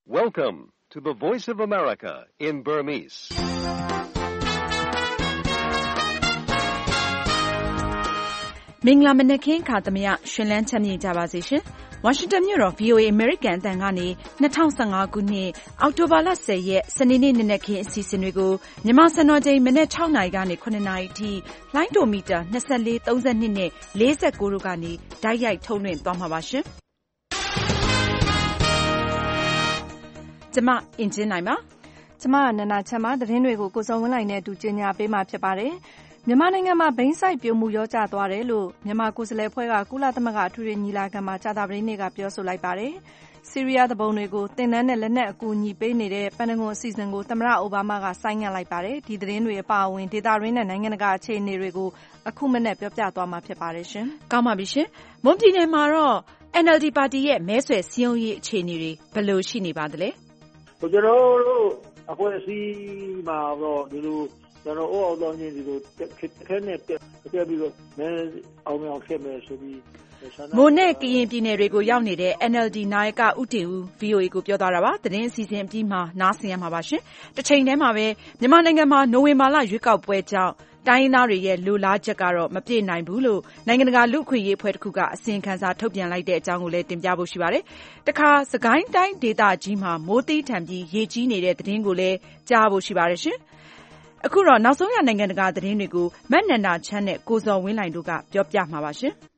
Welcome to the Voice of America in Burmese. ။မင်္ဂလာမနက်ခင်းခါသမယရှင်လန်းချမ်းမြေ့ကြပါစေရှင်။ ဝါရှင်တန်မြို့တော် VOA American အသံကနေ2015ခုနှစ်အောက်တိုဘာလ10ရက်စနေနေ့နနက်ခင်းအစီအစဉ်တွေကိုမြန်မာစံတော်ချိန်မနက်6နာရီကနေ9နာရီအထိလိုင်းဒိုမီတာ24 32နဲ့49တို့ကနေတိုက်ရိုက်ထုတ်လွှင့်သွားမှာပါရှင်။ကျမအင်ဂျင်နိုင်ပါ။ကျမနန္ဒာချမ်းပါသတင်းတွေကိုကိုစုံဝင်းလိုက်နဲ့အတူကြီးညာပေးမှာဖြစ်ပါတယ်။မြန်မာနိုင်ငံမှာဘိန်းစိုက်ပျိုးမှုရောကျသွားတယ်လို့မြန်မာကိုယ်စားလှယ်ဖွဲ့ကကုလသမဂ္ဂအထွေထွေညီလာခံမှာကြာသပတေးနေ့ကပြောဆိုလိုက်ပါတယ်။ဆီးရီးယားသူပုန်တွေကိုသင်တန်းနဲ့လက်နက်အကူအညီပေးနေတဲ့ပန်တဂွန်အစီအစဉ်ကိုသမ္မတအိုဘားမားကဆိုင်းငံ့လိုက်ပါတယ်။ဒီသတင်းတွေအပါအဝင်ဒေသတွင်းနဲ့နိုင်ငံတကာအခြေအနေတွေကိုအခုမနေ့ပြောပြသွားမှာဖြစ်ပါတယ်ရှင်။ကောင်းပါပြီရှင်။မွန်ပြည်နယ်မှာတော့ NLD ပါတီရဲ့မဲဆွယ်စည်းရုံးရေးအခြေအနေတွေဘယ်လိုရှိနေပါသလဲ။ကျွန်တော်တို့အဖွဲ့အစည်းမှာတော့ဒီလိုကျွန်တော်အော်တော်ချင်းဒီလိုခဲနဲ့ပြပြီးတော့မဲအောင်အောင်ခဲ့မယ်ဆိုပြီးမိုးနဲ့ကရင်ပြည်နယ်တွေကိုရောက်နေတဲ့ NLD နာယကဦးတင်ဦး VOA ကိုပြောသွားတာပါ။သတင်းအစီအစဉ်အပြီးမှာနားဆင်ရမှာပါရှင်။တစ်ချိန်တည်းမှာပဲမြန်မာနိုင်ငံမှာနိုဝင်ဘာလရွေးကောက်ပွဲကြောင့်တိုင်းရင်းသားတွေရဲ့လိုလားချက်ကတော့မပြည့်နိုင်ဘူးလို့နိုင်ငံတကာလူ့အခွင့်အရေးအဖွဲ့တစ်ခုကအစီရင်ခံစာထုတ်ပြန်လိုက်တဲ့အကြောင်းကိုလည်းတင်ပြဖို့ရှိပါတယ်။တခါစကိုင်းတိုင်းဒေသကြီးမှာမိုးသီးထန်ပြီးရေကြီးနေတဲ့သတင်းကိုလည်းကြားဖို့ရှိပါတယ်ရှင်။အခုတော့နောက်ဆုံးရနိုင်ငံတကာသတင်းတွေကိုမတ်နန္ဒာချမ်းနဲ့ကိုဇော်ဝင်းလှိုင်တို့ကပြောပြမှာပါရှင်။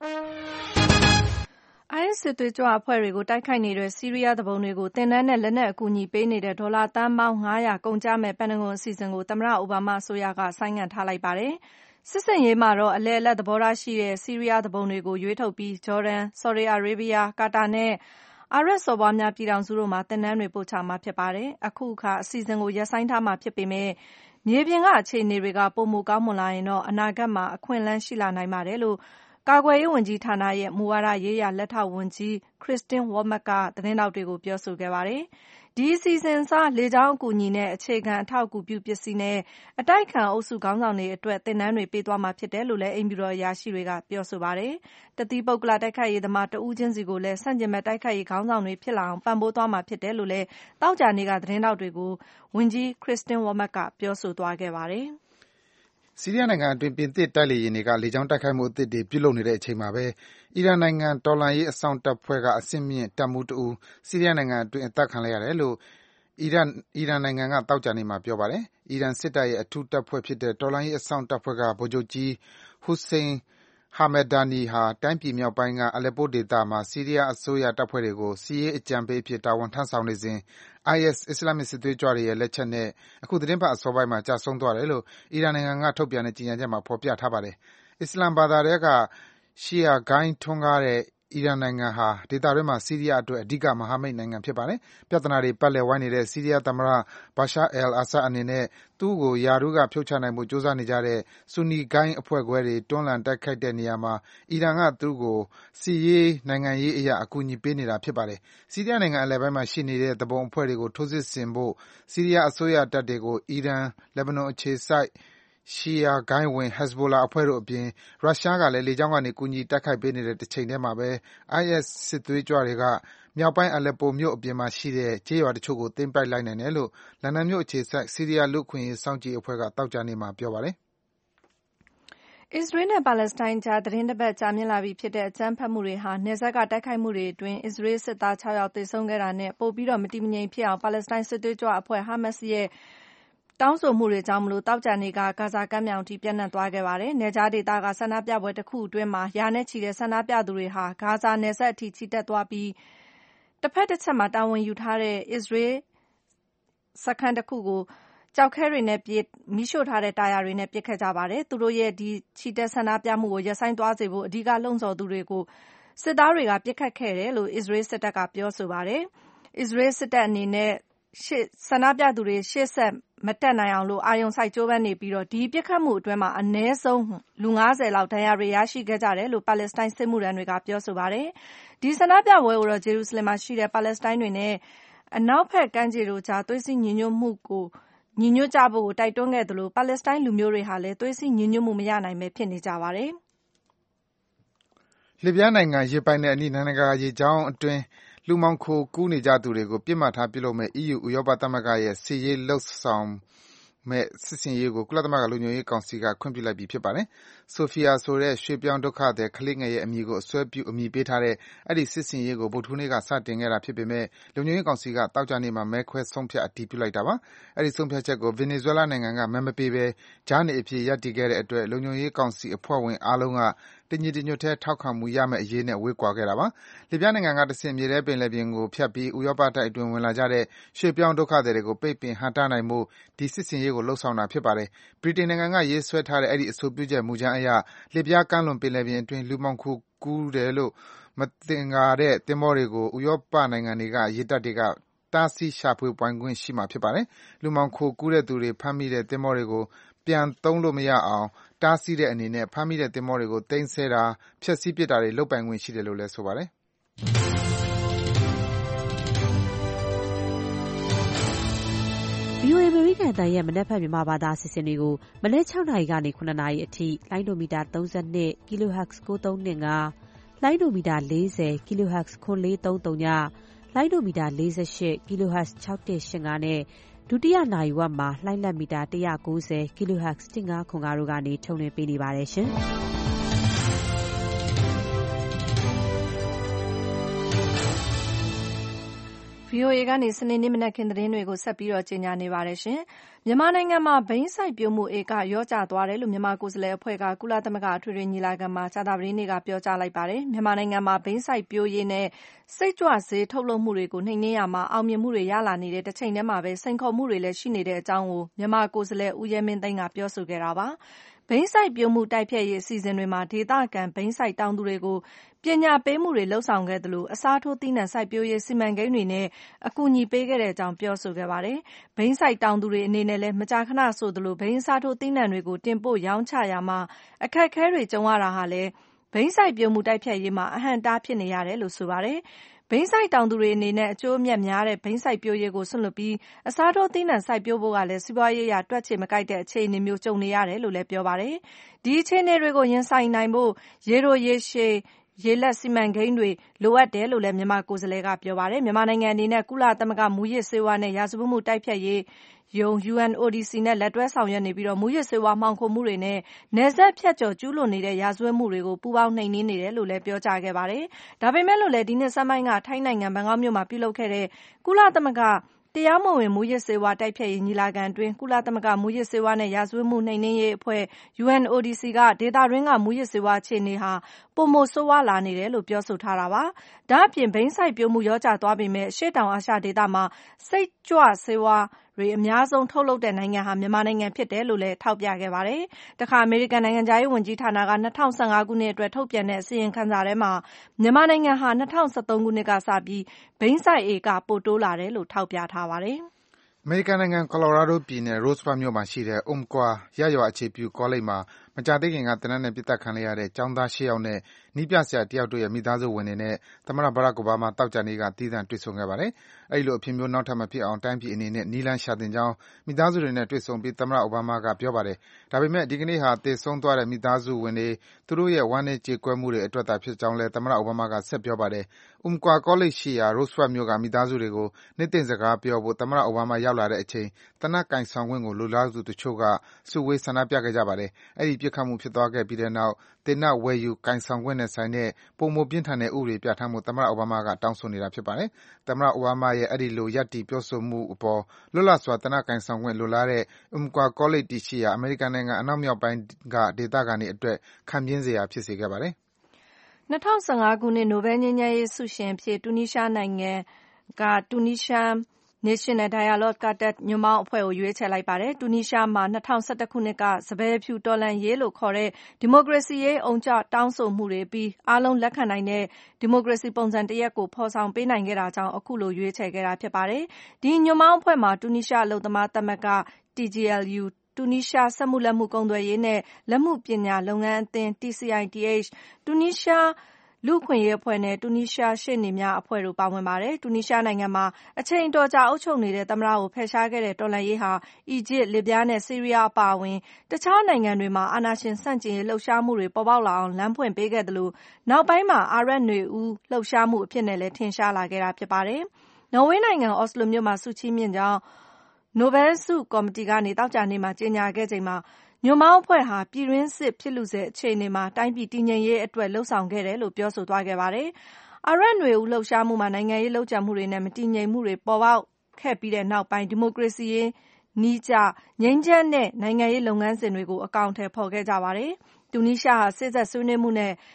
IS စစ်သွေးကြွအဖွဲ့တွေကိုတိုက်ခိုက်နေတဲ့ဆီးရီးယားသူပုန်တွေကိုသင်တန်းနဲ့လက်နက်အကူအညီပေးနေတဲ့ဒေါ်လာသန်းပေါင်း900ကုန်ကျမဲ့ပန်တဂွန်အစီအစဉ်ကိုသမ္မတအိုဘားမားအစိုးရကဆိုင်းငံ့ထားလိုက်ပါတယ်။စစ်ဆင်ရေးမှာတော့အလဲအလတ်သဘောထားရှိတဲ့ဆီးရီးယားသူပုန်တွေကိုရွေးထုတ်ပြီးဂျော်ဒန်၊ဆော်ဒီအာရေးဗီးယား၊ကာတာနဲ့အာရပ်စော်ဘွားများပြည်ထောင်စုတို့မှာသင်တန်းတွေပို့ချမှာဖြစ်ပါတယ်။အခုအခါအစီအစဉ်ကိုရပ်ဆိုင်းထားမှာဖြစ်ပေမဲ့မြေပြင်ကအခြေအနေတွေကပိုမိုကောင်းမွန်လာရင်တော့အနာဂတ်မှာအခွင့်အလမ်းရှိလာနိုင်ပါတယ်လို့ကာကွယ်ရေးဝန်ကြီးဌာနရဲ့မူဝါဒရေးရာလက်ထောက်ဝန်ကြီး Kristine Wormuth ကသတင်းထောက်တွေကိုပြောဆိုခဲ့ပါတယ်။ဒီအစီအစဉ်အစားလေကြောင်းအကူအညီနဲ့အခြေခံအထောက်အကူပြုပစ္စည်းနဲ့အတိုက်အခံအုပ်စုခေါင်းဆောင်တွေအတွက်သင်တန်းတွေပေးသွားမှာဖြစ်တယ်လို့လည်းအိမ်ဖြူတော်အရာရှိတွေကပြောဆိုပါတယ်။တသီးပုဂ္ဂလတိုက်ခိုက်ရေးသမားတဦးချင်းစီကိုလည်းဆန့်ကျင်ဘက်တိုက်ခိုက်ရေးခေါင်းဆောင်တွေဖြစ်လာအောင်ပံ့ပိုးသွားမှာဖြစ်တယ်လို့လည်းသောကြာနေ့ကသတင်းထောက်တွေကိုဝန်ကြီး Kristine Wormuth ကပြောဆိုသွားခဲ့ပါတယ်။ဆီးရီးယားနိုင်ငံအတွင်းပြင်သစ်တိုက်လေယာဉ်တွေကလေကြောင်းတိုက်ခိုက်မှုအသစ်တွေပြုလုပ်နေတဲ့အချိန်မှာပဲအီရန်နိုင်ငံတော်လှန်ရေးအစောင့်တပ်ဖွဲ့ကအဆင့်မြင့်တပ်မှူးတဦးဆီးရီးယားနိုင်ငံအတွင်းအသတ်ခံလိုက်ရတယ်လို့အီရန်နိုင်ငံကသောကြာနေ့မှာပြောပါတယ်။အီရန်စစ်တပ်ရဲ့အထူးတပ်ဖွဲ့ဖြစ်တဲ့တော်လှန်ရေးအစောင့်တပ်ဖွဲ့ကဗိုလ်ချုပ်ကြီး Hossein Hamedani ဟာတိုင်းပြည်မြောက်ပိုင်းက Aleppo ဒေသမှာဆီးရီးယားအစိုးရတပ်ဖွဲ့တွေကိုစစ်ရေးအကြံပေးအဖြစ်တာဝန်ထမ်းဆောင်နေစဉ် IS အစ္စလာမ်မစ်စစ်သွေးကြွတွေရဲ့လက်ချက်နဲ့အခုသီတင်းပတ်အစောပိုင်းမှာကျဆုံးသွားတယ်လို့အီရန်နိုင်ငံကထုတ်ပြန်တဲ့ကြေညာချက်မှာဖော်ပြထားပါတယ်။အစ္စလာမ်ဘာသာထဲကရှီယာဂိုဏ်းထွန်းကားတဲ့အီရန်နိုင်ငံဟာဒေသတွင်းမှာဆီးရီးယားအတွက်အဓိကမဟာမိတ်နိုင်ငံဖြစ်ပါတယ်။ပြဿနာတွေပတ်လည်ဝိုင်းနေတဲ့ဆီးရီးယားသမ္မတ Bashar al-Assad အနေနဲ့သူ့ကိုရာထူးကဖြုတ်ချနိုင်ဖို့ကြိုးစားနေကြတဲ့ဆူနီဂိုဏ်းအဖွဲ့ခွဲတွေတွန်းလှန်တိုက်ခိုက်တဲ့နေရာမှာအီရန်ကသူ့ကိုစစ်ရေး၊နိုင်ငံရေးအရအကူအညီပေးနေတာဖြစ်ပါတယ်။ဆီးရီးယားနိုင်ငံအလယ်ပိုင်းမှာရှိနေတဲ့သူပုန်အဖွဲ့တွေကိုထိုးစစ်ဆင်ဖို့ဆီးရီးယားအစိုးရတပ်တွေကိုအီရန်၊လက်ဘနွန်အခြေစိုက်ရှီယာဂိုဏ်းဝင် Hezbollah အဖွဲ့တို့အပြင်ရုရှားကလည်းလေကြောင်းကနေကူညီတိုက်ခိုက်ပေးနေတဲ့တချိန်တည်းမှာပဲ IS စစ်သွေးကြွတွေကမြောက်ပိုင်း Aleppo မြို့အပြင်မှာရှိတဲ့ကျေးရွာတချို့ကိုသိမ်းပိုက်လိုက်နိုင်တယ်လို့လန်ဒန်မြို့အခြေစိုက်ဆီးရီးယားလူ့အခွင့်အရေးစောင့်ကြည့်ရေးအဖွဲ့ကသောကြာနေ့မှာပြောပါတယ်။အစ္စရေးနဲ့ပါလက်စတိုင်းအကြားသတင်းတပတ်ကြာမြင့်လာပြီဖြစ်တဲ့အကြမ်းဖက်မှုတွေဟာနယ်စပ်ကတိုက်ခိုက်မှုတွေအတွင်းအစ္စရေးစစ်သား6ယောက်သေဆုံးခဲ့တာနဲ့ပိုပြီးမတည်မငြိမ်ဖြစ်အောင်ပါလက်စတိုင်းစစ်သွေးကြွအဖွဲ့ဟာမတ်စ်ရဲ့တောင်းဆိုမှုတွေကြောင့်သောကြာနေ့ကဂါဇာကမ်းမြောင်အထိပြန့်နှံ့သွားခဲ့ပါတယ်။နယ်ခြားဒေသကဆန္ဒပြပွဲတစ်ခုအတွင်းရာနဲ့ချီတဲ့ဆန္ဒပြသူတွေဟာဂါဇာနယ်စပ်အထိချီတက်သွားပြီးတစ်ဖက်တစ်ချက်မှာတာဝန်ယူထားတဲ့အစ္စရေးစခန်းတစ်ခုကိုကျောက်ခဲတွေနဲ့မီးရှို့ထားတဲ့တာယာတွေနဲ့ပစ်ခဲ့ကြပါတယ်။သူတို့ရဲ့ဒီချီတက်ဆန္ဒပြမှုကိုရပ်ဆိုင်းသွားစေဖို့အဓိကလှုံ့ဆော်သူတွေကိုစစ်သားတွေကပစ်ခတ်ခဲ့တယ်လို့အစ္စရေးစစ်တပ်ကပြောဆိုပါတယ်။အစ္စရေးစစ်တပ်အနေနဲ့ဆန္ဒပြသူတွေရှေ့ဆက်မတက်နိုင်အောင်အာရုံစိုက်ကြိုးပမ်းနေပြီးဒီပစ်ခတ်မှုအတွင်းအနည်းဆုံးလူ50လောက်ဒဏ်ရာတွေရရှိခဲ့ကြတယ်လို့ပါလက်စတိုင်းစစ်မှုထမ်းတွေကပြောဆိုပါတယ်။ဒီဆန္ဒပြပွဲကိုတော့ဂျေရုဆလင်မှာရှိတဲ့ပါလက်စတိုင်းတွေနဲ့အနောက်ဘက်ကမ်းခြေတို့ကြားသွေးစည်းညီညွတ်ကြဖို့တိုက်တွန်းခဲ့သလိုပါလက်စတိုင်းလူမျိုးတွေဟာလည်းသွေးစည်းညီညွတ်မှုမရနိုင်ဘဲဖြစ်နေကြပါတယ်။လစ်ဗျားနိုင်ငံရေပိုင်နက်အနီးနိုင်ငံတကာရေကြောင်းအတွင်းလလူမှောင်ခိုကူးနေကြသူတွေကိုပစ်မှတ်ထားပြုလုပ်မယ့် EU ဥရောပသမဂ္ဂရဲ့စစ်ရေးလုပ်ဆောင်မယ့်စစ်ဆင်ရေးကိုကုလသမဂ္ဂလုံခြုံရေးကောင်စီကခွင့်ပြုလိုက်ပြီဖြစ်ပါတယ်။ Sophia ဆိုတဲ့ရွှေ့ပြောင်းဒုက္ခသည်ကလေးငယ်ရဲ့အမည်ကိုအစွဲပြုအမည်ပေးထားတဲ့အဲဒီစစ်ဆင်ရေးကိုဗုဒ္ဓဟူးနေ့ကစတင်ခဲ့တာဖြစ်ပေမဲ့လုံခြုံရေးကောင်စီကသောကြာနေ့မှာမဲခွဲဆုံးဖြတ်အတည်ပြုလိုက်တာပါ။အဲဒီဆုံးဖြတ်ချက်ကို Venezuela နိုင်ငံကမဲမပေးဘဲကြားနေအဖြစ်ရပ်တည်ခဲ့တဲ့အတွက်လုံခြုံရေးကောင်စီအဖွဲ့ဝင်အားလုံးကတညီတညွတ်တည်းထောက်ခံမှုရမယ့်အရေးနဲ့ဝေးကွာခဲ့တာပါ။လစ်ဗျားနိုင်ငံကတဆင့်မြေထဲပင်လယ်ပြင်ကိုဖြတ်ပြီးဥရောပတိုက်အတွင်းဝင်လာကြတဲ့ရွှေ့ပြောင်းဒုက္ခသည်တွေကိုပိတ်ပင်ဟန့်တားနိုင်ဖို့ဒီစစ်ဆင်ရေးကိုလုပ်ဆောင်တာဖြစ်ပါတယ်။ဗြိတိန်နိုင်ငံကရေးဆွဲထားတဲ့အဲဒီအဆိုပြုချက်မူကြမ်းအရလစ်ဗျားကမ်းလွန်ပင်လယ်ပြင်အတွင်းလူမှောင်ခိုကူးတယ်လို့မသင်္ကာတဲ့သင်္ဘောတွေကိုဥရောပနိုင်ငံတွေကရေတပ်တွေကတားဆီးရှာဖွေပိုင်ခွင့်ရှိမှာဖြစ်ပါတယ်။လူမှောင်ခိုကူးတဲ့သူတွေဖမ်းမိတဲ့သင်္ဘောတွေကိုပြန်သုံးလို့မရအောင်တားဆီးတဲ့အနေနဲ့ဖမ်းမိတဲ့သင်္ဘောတွေကိုသိမ်းဆည်းတာဖျက်ဆီးပစ်တာတွေလုပ်ပိုင်ခွင့်ရှိတယ်လို့လည်းဆိုပါတယ်။ VOA အမေရိကန်အသံရဲ့မနက်ဖြန်မြန်မာဘာသာအစီအစဉ်တွေကိုမနက် 6 နာရီကနေ 9 နာရီအထိလိုင်းဒိုမီတာ 32 kHz 9325 လိုင်းဒိုမီတာ 40 kHz 9430ညလိုင်းဒိုမီတာ 48 kHz 6185နဲ့ဒုတိယနာရီဝက်မှာလှိုင်းလက်မီတာ190 kHz 1505တို့ကနေထုတ်လွှင့်ပေးနေပါတယ်ရှင်။ VOA ကနေစနေနေ့မနက်ခင်းသတင်းတွေကိုဆက်ပြီးတော့ကြီးညာနေပါတယ်ရှင်။မြန်မာနိုင်ငံမှာဘိန်းစိုက်ပျိုးမှုဧကရော့ကျသွားတယ်လို့မြန်မာကိုယ်စားလှယ်အဖွဲ့ကကုလသမဂ္ဂအထွေထွေညီလာခံမှာကြာသပတေးနေ့ကပြောကြားလိုက်ပါတယ်။မြန်မာနိုင်ငံမှာဘိန်းစိုက်ပျိုးရေးနဲ့စိတ်ကြွဆေးထုတ်လုပ်မှုတွေကိုနှိမ်နင်းရမှာအောင်မြင်မှုတွေရလာနေတဲ့တစ်ချိန်တည်းမှာပဲစိန်ခေါ်မှုတွေလည်းရှိနေတဲ့အကြောင်းကိုမြန်မာကိုယ်စားလှယ်ဦးရဲမင်းသိန်းကပြောဆိုခဲ့တာပါ။ဘိန်းစိုက်ပျိုးမှုတိုက်ဖျက်ရေးအစီအစဉ်တွေမှာဒေသခံဘိန်းစိုက်တောင်သူတွေကိုပညာပေးမှုတွေလုပ်ဆောင်ခဲ့သလိုအစားထိုးသီးနှံစိုက်ပျိုးရေးစီမံကိန်းတွေနဲ့အကူအညီပေးခဲ့တဲ့အကြောင်းပြောဆိုခဲ့ပါတယ်။ဘိန်းစိုက်တောင်သူတွေအနေနဲ့လည်းမကြာခဏဆိုသလိုဘိန်းအစားထိုးသီးနှံတွေကိုတင်ပို့ရောင်းချရာမှာအခက်အခဲတွေကြုံရတာဟာလည်းဘိန်းစိုက်ပျိုးမှုတိုက်ဖျက်ရေးမှာအဟန့်အတားဖြစ်နေရတယ်လို့ဆိုပါတယ်။ဘိန်းစိုက်တောင်သူတွေအနေနဲ့အကျိုးအမြတ်များတဲ့ဘိန်းစိုက်ပျိုးရေးကိုစွန့်လွှတ်ပြီးအစားထိုးသီးနှံစိုက်ပျိုးဖို့ကလည်းစီးပွားရေးအရတွက်ချေမကိုက်တဲ့အခြေအနေမျိုးကြုံနေရတယ်လို့လည်းပြောပါတယ်။ဒီအခြေအနေတွေကိုရင်ဆိုင်နိုင်ဖို့ရေတိုရေရှည်ရေလက်စီမံကိန်းတွေလိုအပ်တယ်လို့လည်းမြန်မာကိုယ်စားလှယ်ကပြောပါတယ်။မြန်မာနိုင်ငံအနေနဲ့ကုလသမဂ္ဂမူရစ်ဆေးဝါးနဲ့ရာဇဝတ်မှုတိုက်ဖျက်ရေးရုံး UNODC နဲ့လက်တွဲဆောင်ရွက်နေပြီးမူရစ်ဆေးဝါးမှောင်ခိုမှုတွေနဲ့နယ်စပ်ဖြတ်ကျော်ကျူးလွန်နေတဲ့ရာဇဝတ်မှုတွေကိုပူးပေါင်းနှိမ်နင်းနေတယ်လို့လည်းပြောကြားခဲ့ပါတယ်။ဒါပေမဲ့လို့လည်းဒီနှစ်ဆန်းပိုင်းကထိုင်းနိုင်ငံဘန်ကောက်မြို့မှာပြုလုပ်ခဲ့တဲ့ကုလသမဂ္ဂတရားမဝင်မူရစ်ဆေးဝါးတိုက်ဖျက်ရေးညီလာခံအတွင်းကုလသမဂ္ဂမူရစ်ဆေးဝါးနဲ့ရာဇဝတ်မှုနှိမ်နင်းရေးအဖွဲ့ UNODC ကဒေသတွင်းကမူရစ်ဆေးဝါးအခြေအနေဟာပိုမိုဆိုးဝါးလာနေတယ်လို့ပြောဆိုထားတာပါ။ဒါ့အပြင်ဘိန်းစိုက်ပျိုးမှုလျော့ကျသွားပေမဲ့အရှေ့တောင်အာရှဒေသမှာစိတ်ကြွဆေးဝါးတွေအများဆုံးထုတ်လုပ်တဲ့နိုင်ငံဟာမြန်မာနိုင်ငံဖြစ်တယ်လို့လည်းထောက်ပြခဲ့ပါတယ်။တခါအမေရိကန်နိုင်ငံခြားရေးဝန်ကြီးဌာနက2015ခုနှစ်အတွက်ထုတ်ပြန်တဲ့အစီရင်ခံစာထဲမှာမြန်မာနိုင်ငံဟာ2013ခုနှစ်ကစပြီးဘိန်းစိုက်ဧကပိုတိုးလာတယ်လို့ထောက်ပြထားပါတယ်။အမေရိကန်နိုင်ငံကော်လိုရာဒိုပြည်နယ် Roseburg မြို့မှာရှိတဲ့ Umpqua ရပ်ရွာအခြေပြုကောလိပ်မှာမကြာသေးခင်ကသေနတ်နဲ့ပစ်သတ်ခံလိုက်ရတဲ့ကျောင်းသား8ယောက်နဲ့နည်းပြဆရာ1ယောက်တို့ရဲ့မိသားစုဝင်တွေနဲ့သမ္မတ Barack Obama သောကြာနေ့ကသီးသန့်တွေ့ဆုံခဲ့ပါတယ်။အဲဒီလိုအဖြစ်မျိုးနောက်ထပ်မဖြစ်အောင်တိုင်းပြည်အနေနဲ့နည်းလမ်းရှာသင့်ကြောင်းမိသားစုတွေနဲ့တွေ့ဆုံပြီးသမ္မတ Obama ကပြောပါတယ်။ဒါပေမဲ့ဒီကနေ့ဟာသေဆုံးသွားတဲ့မိသားစုဝင်တွေသူတို့ရဲ့ဝမ်းနည်းကြေကွဲမှုတွေအတွက်သာဖြစ်ကြောင်းလည်းသမ္မတ Obama ကဆက်ပြောပါတယ်။ Umpqua ကောလိပ်ရှိရာ Roseburg မြို့ကမိသားစုတွေကိုနှစ်သိမ့်စကားပြောဖို့သမ္မတ Obama ရောက်လာတဲ့အချိန်သေနတ်ကိုင်ဆောင်ခွင့်ကိုလိုလားသူတချို့ကစုဝေးဆန္ဒပြခဲ့ကြပါတယ်။အဲဒီပစ်ခတ်မှုဖြစ်သွားခဲ့ပြီးတဲ့နောက်သေနတ်ဝယ်ယူကိုင်ဆောင်ခွင့်နဲ့ဆိုင်တဲ့ပိုမိုပြင်းထန်တဲ့ဥပဒေပြဋ္ဌာန်းဖို့သမ္မတ Obama ကတောင်းဆိုနေတာဖြစ်ပါတယ်။သမ္မတ Obama ရဲ့အဲဒီလိုရပ်တည်ပြောဆိုမှုအပေါ်လွတ်လပ်စွာသေနတ်ကိုင်ဆောင်ခွင့်လိုလားတဲ့ Umpqua ကောလိပ်တည်ရှိရာအမေရိကန်နိုင်ငံအနောက်မြောက်ပိုင်းကဒေသခံတွေအတွက်ခံပြင်းစရာဖြစ်စေခဲ့ပါတယ်။2015ခုနှစ်နိုဘယ်ငြိမ်းချမ်းရေးဆုရှင်အဖြစ်တူနီးရှားနိုင်ငံက Tunisian National Dialogue Quartet ညွန့်ပေါင်းအဖွဲ့ကိုရွေးချယ်လိုက်ပါတယ်။တူနီးရှားမှာ2011ခုနှစ်ကစပယ်ဖြူတော်လှန်ရေးလို့ခေါ်တဲ့ဒီမိုကရေစီရေးအုံကြွတောင်းဆိုမှုတွေပြီးအားလုံးလက်ခံနိုင်တဲ့ဒီမိုကရေစီပုံစံတစ်ရပ်ကိုဖော်ဆောင်ပေးနိုင်ခဲ့တာကြောင့်အခုလိုရွေးချယ်ခဲ့တာဖြစ်ပါတယ်။ဒီညွန့်ပေါင်းအဖွဲ့မှာတူနီးရှားအလုပ်သမားသမဂ္ဂ TGLU တူနီးရှားစက်မှုလက်မှုကုန်သွယ်ရေးနဲ့လက်မှုပညာလုပ်ငန်းအသင်း TCITH တူနီးရှားလူ့အခွင့်အရေးအဖွဲ့နဲ့တူနီးရှားရှေ့နေများအဖွဲ့တို့ပါဝင်ပါတယ်။တူနီးရှားနိုင်ငံမှာအချိန်အတော်ကြာအုပ်ချုပ်နေတဲ့သမ္မတကိုဖယ်ရှားခဲ့တဲ့တော်လှန်ရေးဟာအီဂျစ်၊လစ်ဗျားနဲ့ဆီးရီးယားအပါအဝင်တခြားနိုင်ငံတွေမှာအာဏာရှင်ဆန့်ကျင်ရေးလှုပ်ရှားမှုတွေပေါ်ပေါက်လာအောင်လမ်းဖွင့်ပေးခဲ့သလိုနောက်ပိုင်းမှာအာရပ်နွေဦးလှုပ်ရှားမှုအဖြစ်နဲ့လည်းထင်ရှားလာခဲ့တာဖြစ်ပါတယ်။နော်ဝေးနိုင်ငံအော်စလိုမြို့မှာဆုချီးမြှင့်ကြောင်းနိုဘဲလ်ဆုကော်မတီကနေသောကြာနေ့မှာကြေညာခဲ့ချိန်မှာညွန့်ပေါင်းအဖွဲ့ဟာပြည်တွင်းစစ်ဖြစ်လုဆဲအခြေအနေမှာတိုင်းပြည်တည်ငြိမ်ရေးအတွက်လှုံ့ဆော်ခဲ့တယ်လို့ပြောဆိုသွားခဲ့ပါတယ်။အာရပ်နွေဦးလှုပ်ရှားမှုမှာနိုင်ငံရေးလုပ်ကြံမှုတွေနဲ့မတည်ငြိမ်မှုတွေပေါ်ပေါက်ခဲ့ပြီးတဲ့နောက်ပိုင်းဒီမိုကရေစီရေးနည်းကျငြိမ်းချမ်းတဲ့နိုင်ငံရေးလုပ်ငန်းစဉ်တွေကိုအကောင်အထည်ဖော်ခဲ့ကြပါတယ်။တူနီးရှားဟာစေ့စပ်ဆွေးနွေးမှု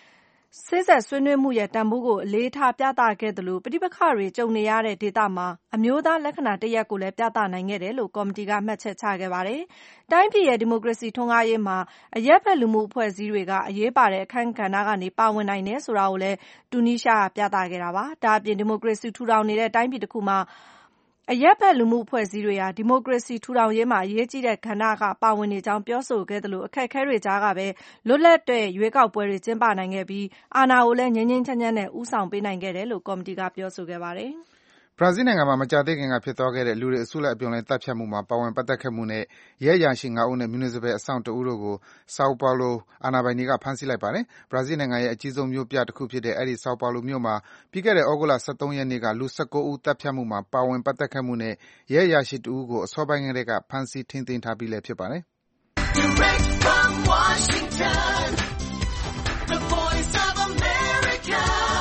ရဲ့တန်ဖိုးကိုအလေးထားပြသခဲ့သလိုပဋိပက္ခတွေကြုံနေရတဲ့ဒေသမှာအမျိုးသားလက္ခဏာတစ်ရပ်ကိုလည်းပြသနိုင်ခဲ့တယ်လို့ကော်မတီကမှတ်ချက်ချခဲ့ပါတယ်။တိုင်းပြည်ရဲ့ဒီမိုကရေစီထွန်းကားရေးမှာအရပ်ဘက်လူမှုအဖွဲ့အစည်းတွေကအရေးပါတဲ့အခန်းကဏ္ဍကနေပါဝင်နိုင်တယ်ဆိုတာကိုလည်းတူနီးရှားကပြသခဲ့တာပါ။ဒါ့အပြင်ဒီမိုကရေစီထူထောင်နေတဲ့တိုင်းပြည်တစ်ခုမှာအရပ်ဘက်လူမှုအဖွဲ့အစည်းတွေဟာဒီမိုကရေစီထူထောင်ရေးမှာအရေးကြီးတဲ့ကဏ္ဍကပါဝင်နေကြောင်းပြောဆိုခဲ့သလိုအခက်အခဲတွေကြားကပဲလွတ်လပ်တဲ့ရွေးကောက်ပွဲတွေကျင်းပနိုင်ခဲ့ပြီးအာဏာကိုလည်းငြိမ်းငြိမ်းချမ်းချမ်းနဲ့ဦးဆောင်ပေးနိုင်ခဲ့တယ်လို့ကော်မတီကပြောဆိုခဲ့ပါတယ်။ဘရာဇီးနိုင်ငံမှာမကြာသေးခင်ကဖြစ်သွားခဲ့တဲ့လူတွေအစုလိုက်အပြုံလိုက်သတ်ဖြတ်မှုမှာပါဝင်ပတ်သက်ခဲ့မှုနဲ့ရဲအရာရှိ 5 ဦးနဲ့ Municipal အစောင့် 1 ဦးတို့ကို Sao Paulo အာဏာပိုင်တွေကဖမ်းဆီးလိုက်ပါတယ်။ဘရာဇီးနိုင်ငံရဲ့အကြီးဆုံးမြို့ပြတခုဖြစ်တဲ့အဲဒီ Sao Paulo မြို့မှာပြီးခဲ့တဲ့သြဂုတ်လ 13 ရက်နေ့ကလူ 19 ဦးသတ်ဖြတ်မှုမှာပါဝင်ပတ်သက်ခဲ့မှုနဲ့ရဲအရာရှိ 1 ဦးကိုအစောပိုင်းကတည်းကဖမ်းဆီးထိန်းသိမ်းထားပြီးလည်းဖြစ်ပါတယ်။ Direct from Washington, the voice of America,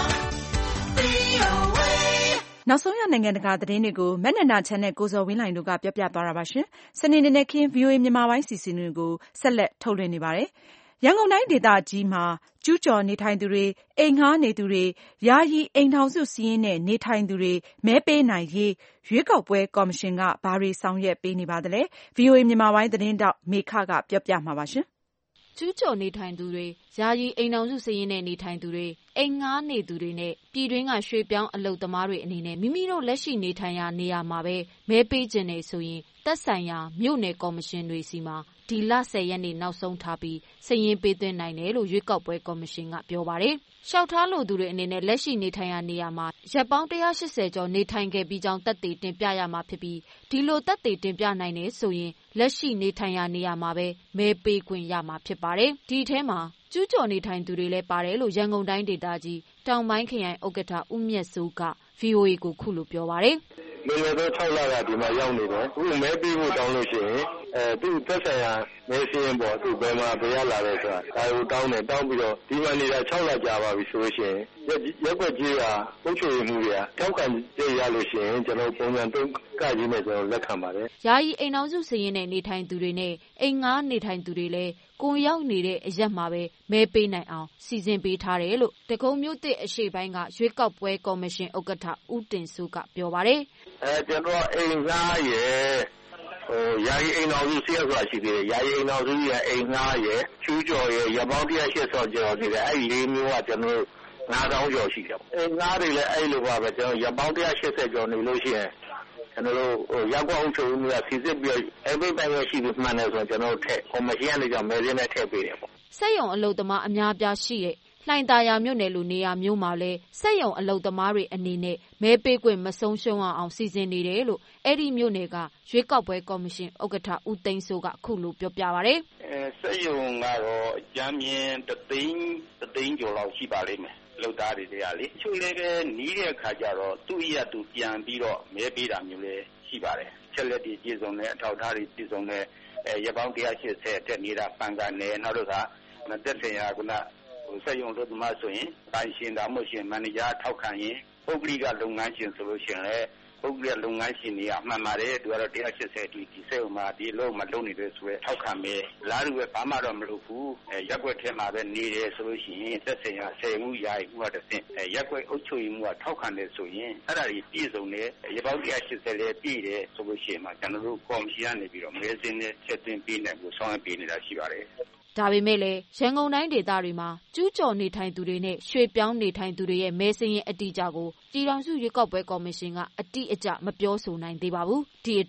VOA. နောက်ဆုံးရနိုင်ငံတကာသတင်းတွေကိုမက်နနာချန်နဲ့ကိုဇော်ဝင်းလှိုင်တို့ကပြောပြသွားတာပါရှင်။စနေနေ့နဲ့ခင်း VOA မြန်မာပိုင်းစီစဉ်တွေကိုဆက်လက်ထုတ်လွှင့်နေပါတယ်။ရန်ကုန်တိုင်းဒေသကြီးမှာကျူးကျော်နေထိုင်သူတွေအိမ်ငှားနေသူတွေယာယီအိမ်ထောင်စုစာရင်းနဲ့နေထိုင်သူတွေမဲပေးနိုင်ရေးရွေးကောက်ပွဲကော်မရှင်ကဘာတွေဆောင်ရွက်ပေးနေပါသလဲ။ VOA မြန်မာပိုင်းသတင်းတောက်မေခကပြောပြမှာပါရှင်။ကျူးကျော်နေထိုင်သူတွေယာယီအိမ်ထောင်စုစာရင်းနဲ့နေထိုင်သူတွေအိမ်ငှားနေသူတွေနဲ့ပြည်တွင်းကရွှေ့ပြောင်းအလုပ်သမားတွေအနေနဲ့မိမိတို့လက်ရှိနေထိုင်ရာနေရာမှာပဲမဲပေးခြင်းနေဆိုရင်သက်ဆိုင်ရာမြို့နယ်ကော်မရှင်တွေစီမှာဒီလ10 ရက်နေ့နောက်ဆုံးထားပြီးစာရင်းပေးသွင်းနိုင်တယ်လို့ရွေးကောက်ပွဲကော်မရှင်ကပြောပါတယ်။ရှောက်ထားလိုသူတွေအနေနဲ့လက်ရှိနေထိုင်ရာနေရာမှာရက်ပေါင်း180ကျော်နေထိုင်ခဲ့ပြီးကြောင်းသက်သေတင်ပြရမှာဖြစ်ပြီးဒီလိုသက်သေတင်ပြနိုင်တယ်ဆိုရင်လက်ရှိနေထိုင်ရာနေရာမှာပဲမဲပေးခွင့်ရမှာဖြစ်ပါတယ်။ဒီထဲမှာကျူးကျော်နေထိုင်သူတွေလည်းပါတယ်လို့ရန်ကုန်တိုင်းဒေသကြီးတောင်ပိုင်းခရိုင်ဥက္ကဋ္ဌဦးမြတ်စိုးက VOA ကိုခုလိုပြောပါတယ်။လွန်ခဲ့သော6လကဒီမှာရောက်နေတယ်။အခုမဲပေးဖို့တောင်းလို့ရှိရင်သူ့သက်ဆိုင်ရာမဲစင်းပေါ်သူ့ဘယ်မှာဘယ်ရလာလဲဆိုတာဒါကိုတောင်းတယ်တောင်းပြီးတော့ဒီမှာနေတာ6လကြာပါပြီဆိုလို့ရှိရင်ရက်ွက်ကြီးကအုပ်ချုပ်ရေးမှုတွေကတောက်ခံရလို့ရှိရင်ကျွန်တော်ပုံစံ3ကကြီးနဲ့ကျွန်တော်လက်ခံပါတယ်။ယာယီအိမ်ထောင်စုစာရင်းနဲ့နေထိုင်သူတွေနဲ့အိမ်ငှားနေထိုင်သူတွေလည်းကိုရောက်နေတဲ့အရက်မှာပဲမဲပေးနိုင်အောင်စီစဉ်ပေးထားတယ်လို့တကုံမြို့သစ်အရှိပိုင်းကရွေးကောက်ပွဲကော်မရှင်ဥက္ကဋ္ဌဦးတင်စိုးကပြောပါတယ်။ကျွန်တော်အိမ်ငှားရဲ့ယာယီအိမ်တော်စုစီးရဆိုတာရှိသေးတယ်။ယာယီအိမ်တော်စုရဲ့အိမ်ငှားရဲ့ကျူးကျော်ရဲ့ရပေါင်း180ကျော်နေတယ်။အဲ့ဒီ၄မျိုးကကျွန်တော်9000ကျော်ရှိတယ်။အိမ်ငှားတွေလည်းအဲ့လိုပါပဲကျွန်တော်ရပေါင်း180ကျော်နေလို့ရှိရင်ကျွန်တော်တို့ရောက်အောင်ချုပ်မှုကစီစစ်ပြီးအဲ့ဒီပိုင်းရရှိပြီးမှန်တယ်ဆိုတော့ကျွန်တော်တို့ထက်ကော်မရှင်ကနေကြောင့်မဲစင်းနဲ့ထည့်ပေးတယ်ပေါ့။စက်ရုံအလုပ်သမားအများပြားရှိတဲ့လှိုင်သာယာမြို့နယ်လိုနေရာမျိုးမှာလဲစက်ရုံအလုပ်သမားတွေအနေနဲ့မဲပေးခွင့်မဆုံးရှုံးအောင်စီစဉ်နေတယ်လို့အဲ့ဒီမြို့နယ်ကရွေးကောက်ပွဲကော်မရှင်ဥက္ကဋ္ဌဦးသိန်းစိုးကခုလိုပြောပြပါဗျ။စက်ရုံကတော့အကြမ်းမြင်တသိန်းကျော်လောက်ရှိပါလိမ့်မယ်။လုပ်သားတွေတရားလေချို့လည်းပဲနီးတဲ့အခါကျတော့သူ့ရသူပြန်ပြီးတော့မဲပေးတာမျိုးလည်းရှိပါတယ်။ချက်လက်တွေပြည့်စုံတဲ့အထောက်အထားတွေပြည့်စုံတဲ့ရပောင်း180တက်နေတာပန်ကန်နယ်နောက်တော့ကသက်ဆိုင်ရာကစက်ရုံတို့ဒီမှာဆိုရင်ပိုင်ရှင်ဒါမှမဟုတ်ရှင်မန်နေဂျာထောက်ခံရင်ပုဂ္ဂလိကလုပ်ငန်းရှင်ဆိုလို့ရှိရင်လည်းပုဂ္ဂလိကလုပ်ငန်းရှင်တွေအမှန်ပါတယ်သူကတော့180ဒီစက်ရုံမှာဒီလုံးမလုံးနေတယ်ဆိုရယ်ထောက်ခံမယ်လားလူပဲဘာမှတော့မလုပ်ဘူးရက်ွက်ထဲမှာပဲနေတယ်ဆိုလို့ရှိရင်သက်ဆိုင်ရာ10မှုရာဥပဒေသင်ရက်ွက်အုပ်ချုပ်ရေးမှုကထောက်ခံတယ်ဆိုရင်အဲ့ဒါကြီးပြည့်စုံတယ်ရပောင်း180လည်းပြည့်တယ်ဆိုလို့ရှိရင်မှကျွန်တော်တို့ကော်မရှင်ကနေပြီးတော့မဲစင်းနဲ့ချက်သွင်းပေးနိုင်ဖို့ဆောင်ရွက်ပေးနေတာရှိပါတယ်ဒါပေမဲ့လည်းရန်ကုန်တိုင်းဒေသတွေမှာကျူးကျော်နေထိုင်သူတွေနဲ့ရွှေ့ပြောင်းနေထိုင်သူတွေရဲ့မဲစင်းရဲ့အတိအကျကိုပြည်ထောင်စုရွေးကောက်ပွဲကော်မရှင်ကအတိအကျမပြောဆိုနိုင်သေးပါဘူး။ဒီအတွက်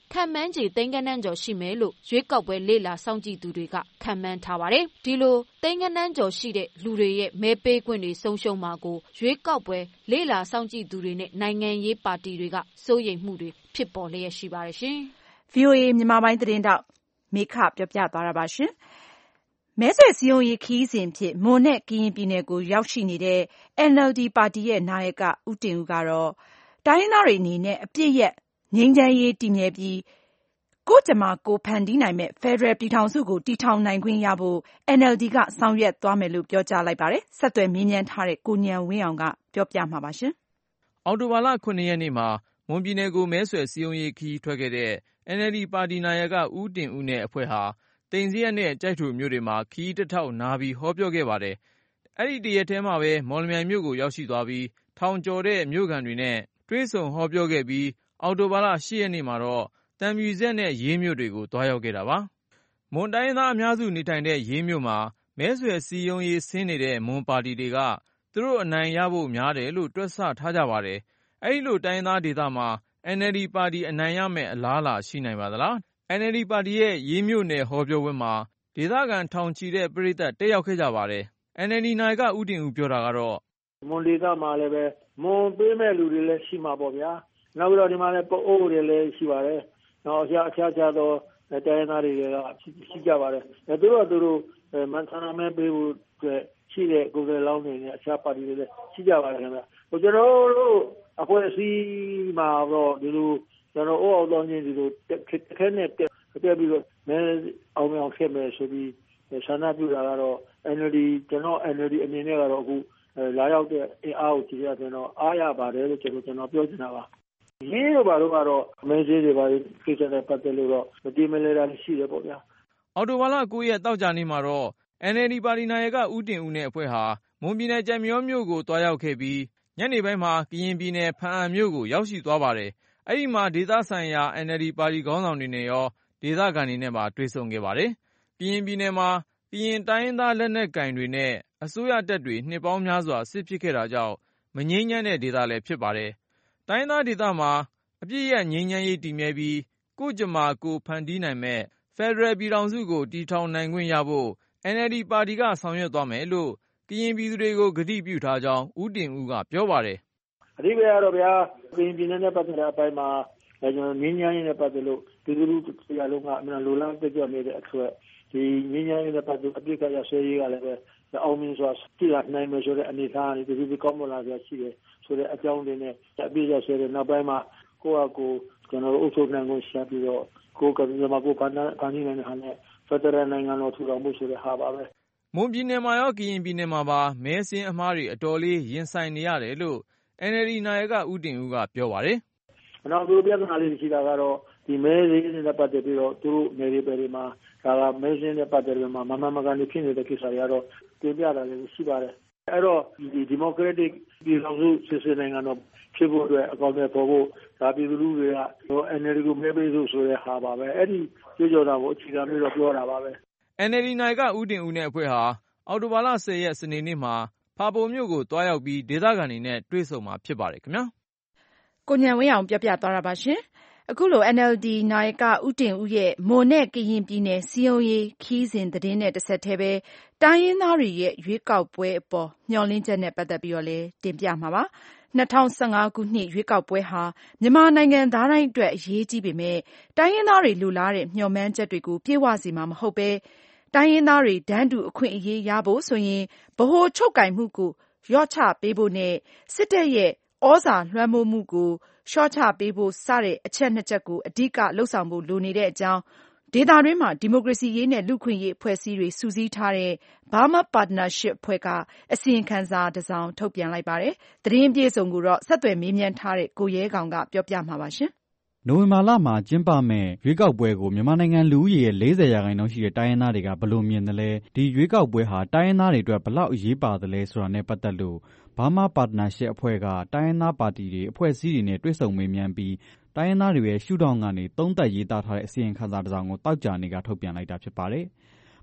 ခန့်မှန်းခြေသိန်းဂဏန်းကျော်ရှိမယ်လို့ရွေးကောက်ပွဲလေ့လာစောင့်ကြည့်သူတွေကခန့်မှန်းထားပါတယ်။ဒီလိုသိန်းဂဏန်းကျော်ရှိတဲ့လူတွေရဲ့မဲပေးခွင့်တွေဆုံးရှုံးမှာကိုရွေးကောက်ပွဲလေ့လာစောင့်ကြည့်သူတွေနဲ့နိုင်ငံရေးပါတီတွေကစိုးရိမ်မှုတွေဖြစ်ပေါ်လျက်ရှိပါတယ်ရှင်။ VOA မြန်မာပိုင်းသတင်းတောက်မေခပြောပြသွားတာပါရှင်။မဲဆွယ်စည်းရုံးရေးခရီးစဉ်အဖြစ်မွန်နဲ့ကရင်ပြည်နယ်ကိုရောက်ရှိနေတဲ့ NLD ပါတီရဲ့နာယကဦးတင်ဦးကတော့တိုင်းရင်းသားတွေအနေနဲ့အပြည့်ရဲ့ငြိမ်းချမ်းရေးတည်မြဲပြီးကိုယ့်ကြမ္မာကိုယ်ဖန်တီးနိုင်မယ့်ဖက်ဒရယ်ပြည်ထောင်စုကိုတည်ထောင်နိုင်ခွင့်ရဖို့ NLD ကဆောင်ရွက်သွားမယ်လို့ပြောကြားလိုက်ပါတယ်။ဆက်သွယ်မေးမြန်းထားတဲ့ကိုဉာဏ်ဝင်းအောင်ကပြောပြမှာပါရှင်။အောက်တိုဘာလ 9 ရက်နေ့မှာမွန်ပြည်နယ်ကိုမဲဆွယ်စည်းရုံးရေးခရီးထွက်ခဲ့တဲ့ NLD ပါတီနာယကဦးတင်ဦးနဲ့အဖွဲ့ဟာသိမ်ဇရပ်နဲ့ကျိုက်ထိုမြို့တွေမှာခရီးတစ်ထောက်နားပြီးဟောပြောခဲ့ပါတယ်။အဲ့ဒီတရက်ထဲမှာပဲမော်လမြိုင်မြို့ကိုရောက်ရှိသွားပြီးထောင်ကျော်တဲ့မြို့ခံတွေနဲ့တွေ့ဆုံဟောပြောခဲ့ပြီးအောက်တိုဘာလ 10 ရက်နေ့မှာတော့တံမြူဇက်နဲ့ရေးမြို့တွေကိုသွားရောက်ခဲ့တာပါ။မွန်တိုင်းရင်းသားအများစုနေထိုင်တဲ့ရေးမြို့မှာမဲဆွယ်စည်းရုံးရေးဆင်းနေတဲ့မွန်ပါတီတွေကသူတို့အနိုင်ရဖို့များတယ်လို့တွက်ဆထားကြပါတယ်။အဲ့ဒီလိုတိုင်းရင်းသားဒေသမှာ NLD ပါတီအနိုင်ရမယ့်အလားအလာရှိနိုင်ပါသလား။ NLD ပါတီရဲ့ရေးမြို့နယ်ဟောပြောပွဲမှာဒေသခံထောင်ချီတဲ့ပရိသတ်တက်ရောက်ခဲ့ကြပါတယ်။ NLD နာယကဦးတင်ဦးပြောတာကတော့မွန်ဒေသမှာလည်းပဲမွန်ပေးမဲ့လူတွေလည်းရှိမှာပေါ့ဗျာ။နောက်ပြီးတော့ဒီမှာလည်းပအိုးတွေလည်းရှိပါတယ်။နောက်အခြားသောတိုင်းရင်းသားတွေကရှိကြပါတယ်။သူတို့မန်ဆန္ဒမဲပေးဖို့အတွက်ရှိတဲ့ကိုယ်စားလှယ်လောင်းတွေနဲ့အခြားပါတီတွေလည်းရှိကြပါတယ်ခင်ဗျ။ကျွန်တော်တို့အဖွဲ့အစည်းမှာတော့ဒီလိုကျွန်တော်အောက်တော်ချင်းဒီလိုတစ်ခါနဲ့ပြပြီးတော့မဲအောင်အောင်ဖြစ်မယ်ဆိုပြီးဆန္ဒပြုတာကတော့ NLD ကျွန်တော် NLD အနေနဲ့ကတော့အခုလာရောက်တဲ့အင်အားကိုကြည့်ရတဲ့တော့အားရပါတယ်လို့ကျွန်တော်ပြောချင်တာပါ။ရေးတော့ဘာလို့ကတော့မဲစည်းတွေပါကိစ္စနဲ့ပတ်သက်လို့တော့မတိမလဲတာရှိတယ်ပေါ့ဗျာ။အော်တိုဘာလ 9 ရက်တောက်ကြနေ့မှာတော့ NLD ပါတီနာယကဦးတင်ဦးနဲ့အဖွဲ့ဟာမွန်ပြည်နယ်ကြံမြောမြို့ကိုတွားရောက်ခဲ့ပြီးညနေပိုင်းမှာကရင်ပြည်နယ်ဖားအံမြို့ကိုရောက်ရှိသွားပါတယ်။အဲ့ဒီမှာဒေသဆိုင်ရာ NLD ပါတီခေါင်းဆောင်တွေနဲ့ရောဒေသခံတွေနဲ့ပါတွေ့ဆုံခဲ့ပါတယ်။ကရင်ပြည်နယ်မှာကရင်တိုင်းရင်းသားလက်နက်ကိုင်တွေနဲ့အစိုးရတပ်တွေနှစ်ပေါင်းများစွာစစ်ဖြစ်ခဲ့တာကြောင့်မငြိမ်းချမ်းတဲ့ဒေသလည်းဖြစ်ပါတယ်။တိုင်းရင်းသားဒေသမှာအပြည့်ရဲ့ငြိမ်းချမ်းရေးတည်မြဲပြီးကိုယ့်ကြမ္မာကိုယ်ဖန်တီးနိုင်မဲ့ဖက်ဒရယ်ပြည်ထောင်စုကိုတည်ထောင်နိုင်ခွင့်ရဖို့ NLD ပါတီကဆောင်ရွက်သွားမယ်လို့ကရင်ပြည်သူတွေကိုကတိပြုထားကြောင်းဦးတင်ဦးကပြောပါတယ်။အဓိပ္ပာယ်ကတော့ဗျာကရင်ပြည်နယ်နဲ့ပတ်သက်တဲ့အပိုင်းမှာကျွန်တော်ငြိမ်းချမ်းရေးနဲ့ပတ်သက်လို့ဒီလူတရားလုံးကအမှန်လိုလားတက်ကြွနေတဲ့အတွက်ဒီငြိမ်းချမ်းရေးနဲ့ပတ်သက်အပြစ်ကရဆွေးရေးကလည်းပဲအောင်မြင်စွာတည်ရနိုင်မယ်ဆိုတဲ့အနေအထားနဲ့ဒီကောင်းမလာရှိတယ်ဆိုတဲ့အကြောင်းတွေနဲ့အပြစ်ရဆွေးတဲ့နောက်ပိုင်းမှာကိုယ့်အကိုကျွန်တော်တို့အုပ်ချုပ်နိုင်ခွင့်ရှာပြီးတော့ကိုယ်ကမြန်မာကိုဖန်တီးနိုင်တဲ့ဟာနဲ့ဖက်ဒရယ်နိုင်ငံတော်ထူထောင်မှုဆိုတဲ့ဟာပါပဲမွန်ပြည်နယ်မှာရောကရင်ပြည်နယ်မှာပါမဲစင်းအမှားတွေအတော်လေးရင်ဆိုင်နေရတယ်လို့ NLD နာယကဦးတင်ဦးကပြောပါတယ်။နောက်သူပြဿနာလေးရှိတာကတော့ဒီမဲစင်းနဲ့ပတ်သက်ပြီးတော့သူတို့နေရာတွေမှာဒါကမဲစင်းနဲ့ပတ်သက်ပြီးမှမကန်ဖြစ်နေတဲ့ကိစ္စတွေကတော့တင်ပြတာလည်းရှိပါတယ်။အဲ့တော့ဒီမိုကရက်တစ်ပြည်ထောင်စုစစ်စစ်နိုင်ငံတော်ဖြစ်ဖို့အတွက်အကောင့်တွေပေါ်ဖို့ဒါပြည်သူလူတွေက NLD ကိုမဲပေးလို့ဆိုတဲ့ဟာပါပဲ။အဲ့ဒီကြိုးကြော်တာကိုအခြေခံပြီးတော့ပြောတာပါပဲ။ NLD နာယကဦးတင်ဦးနဲ့အဖွဲ့ဟာအောက်တိုဘာလ 10 ရက်စနေနေ့မှာဖာပုံမြို့ကိုတွားရောက်ပြီးဒေသခံတွေနဲ့တွေ့ဆုံမှာဖြစ်ပါတယ်ခင်ဗျာ။ကိုဉာဏ်ဝင်းအောင်ပြောပြသွားတာပါရှင်။အခုလို NLD နာယကဦးတင်ဦးရဲ့မွန်နဲ့ကရင်ပြည်နယ်စည်းရုံးရေးခရီးစဉ်သတင်းနဲ့တစ်ဆက်တည်းပဲတိုင်းရင်းသားတွေရဲ့ရွေးကောက်ပွဲအပေါ်မျှော်လင့်ချက်နဲ့ပတ်သက်ပြီးတော့လည်းတင်ပြမှာပါ။2015 ခုနှစ်ရွေးကောက်ပွဲဟာမြန်မာနိုင်ငံသားတိုင်းအတွက်အရေးကြီးပေမဲ့တိုင်းရင်းသားတွေလိုလားတဲ့မျှော်မှန်းချက်တွေကိုပြည့်ဝစေမှာမဟုတ်ပဲတိုင်းရင်းသားတွေတန်းတူအခွင့်အရေးရဖို့ဆိုရင်ဗဟိုချုပ်ကိုင်မှုကိုလျော့ချပေးဖို့နဲ့စစ်တပ်ရဲ့ဩဇာလွှမ်းမိုးမှုကိုလျှော့ချပေးဖို့စတဲ့အချက်နှစ်ချက်ကိုအဓိကလုပ်ဆောင်ဖို့လိုနေတဲ့အကြောင်းဒေသတွင်းမှာဒီမိုကရေစီရေးနဲ့လူ့အခွင့်အရေးအဖွဲ့အစည်းတွေစုစည်းထားတဲ့ Burma Partnership အဖွဲ့ကအစီရင်ခံစာတစ်စောင်ထုတ်ပြန်လိုက်ပါတယ်။သတင်းပြေဆုံးကိုတော့ဆက်သွယ်မေးမြန်းထားတဲ့ကိုရဲကောင်ကပြောပြမှာပါရှင်။နိုဝင်ဘာလမှာကျင်းပမယ့်ရွေးကောက်ပွဲကိုမြန်မာနိုင်ငံလူဦးရေရဲ့ 40% ရှိတဲ့တိုင်းရင်းသားတွေကဘယ်လိုမြင်သလဲဒီရွေးကောက်ပွဲဟာတိုင်းရင်းသားတွေအတွက်ဘယ်လောက်အရေးပါသလဲဆိုတာနဲ့ပတ်သက်လို့ Burma Partnership အဖွဲ့ကတိုင်းရင်းသားပါတီတွေအဖွဲ့အစည်းတွေနဲ့တွေ့ဆုံမေးမြန်းပြီးတိုင်းရင်းသားတွေရဲ့ရှုထောင့်ကနေသုံးသပ်ရေးသားထားတဲ့အစီရင်ခံစာတစ်စောင်ကိုတောက်ကြနေကထုတ်ပြန်လိုက်တာဖြစ်ပါတယ်။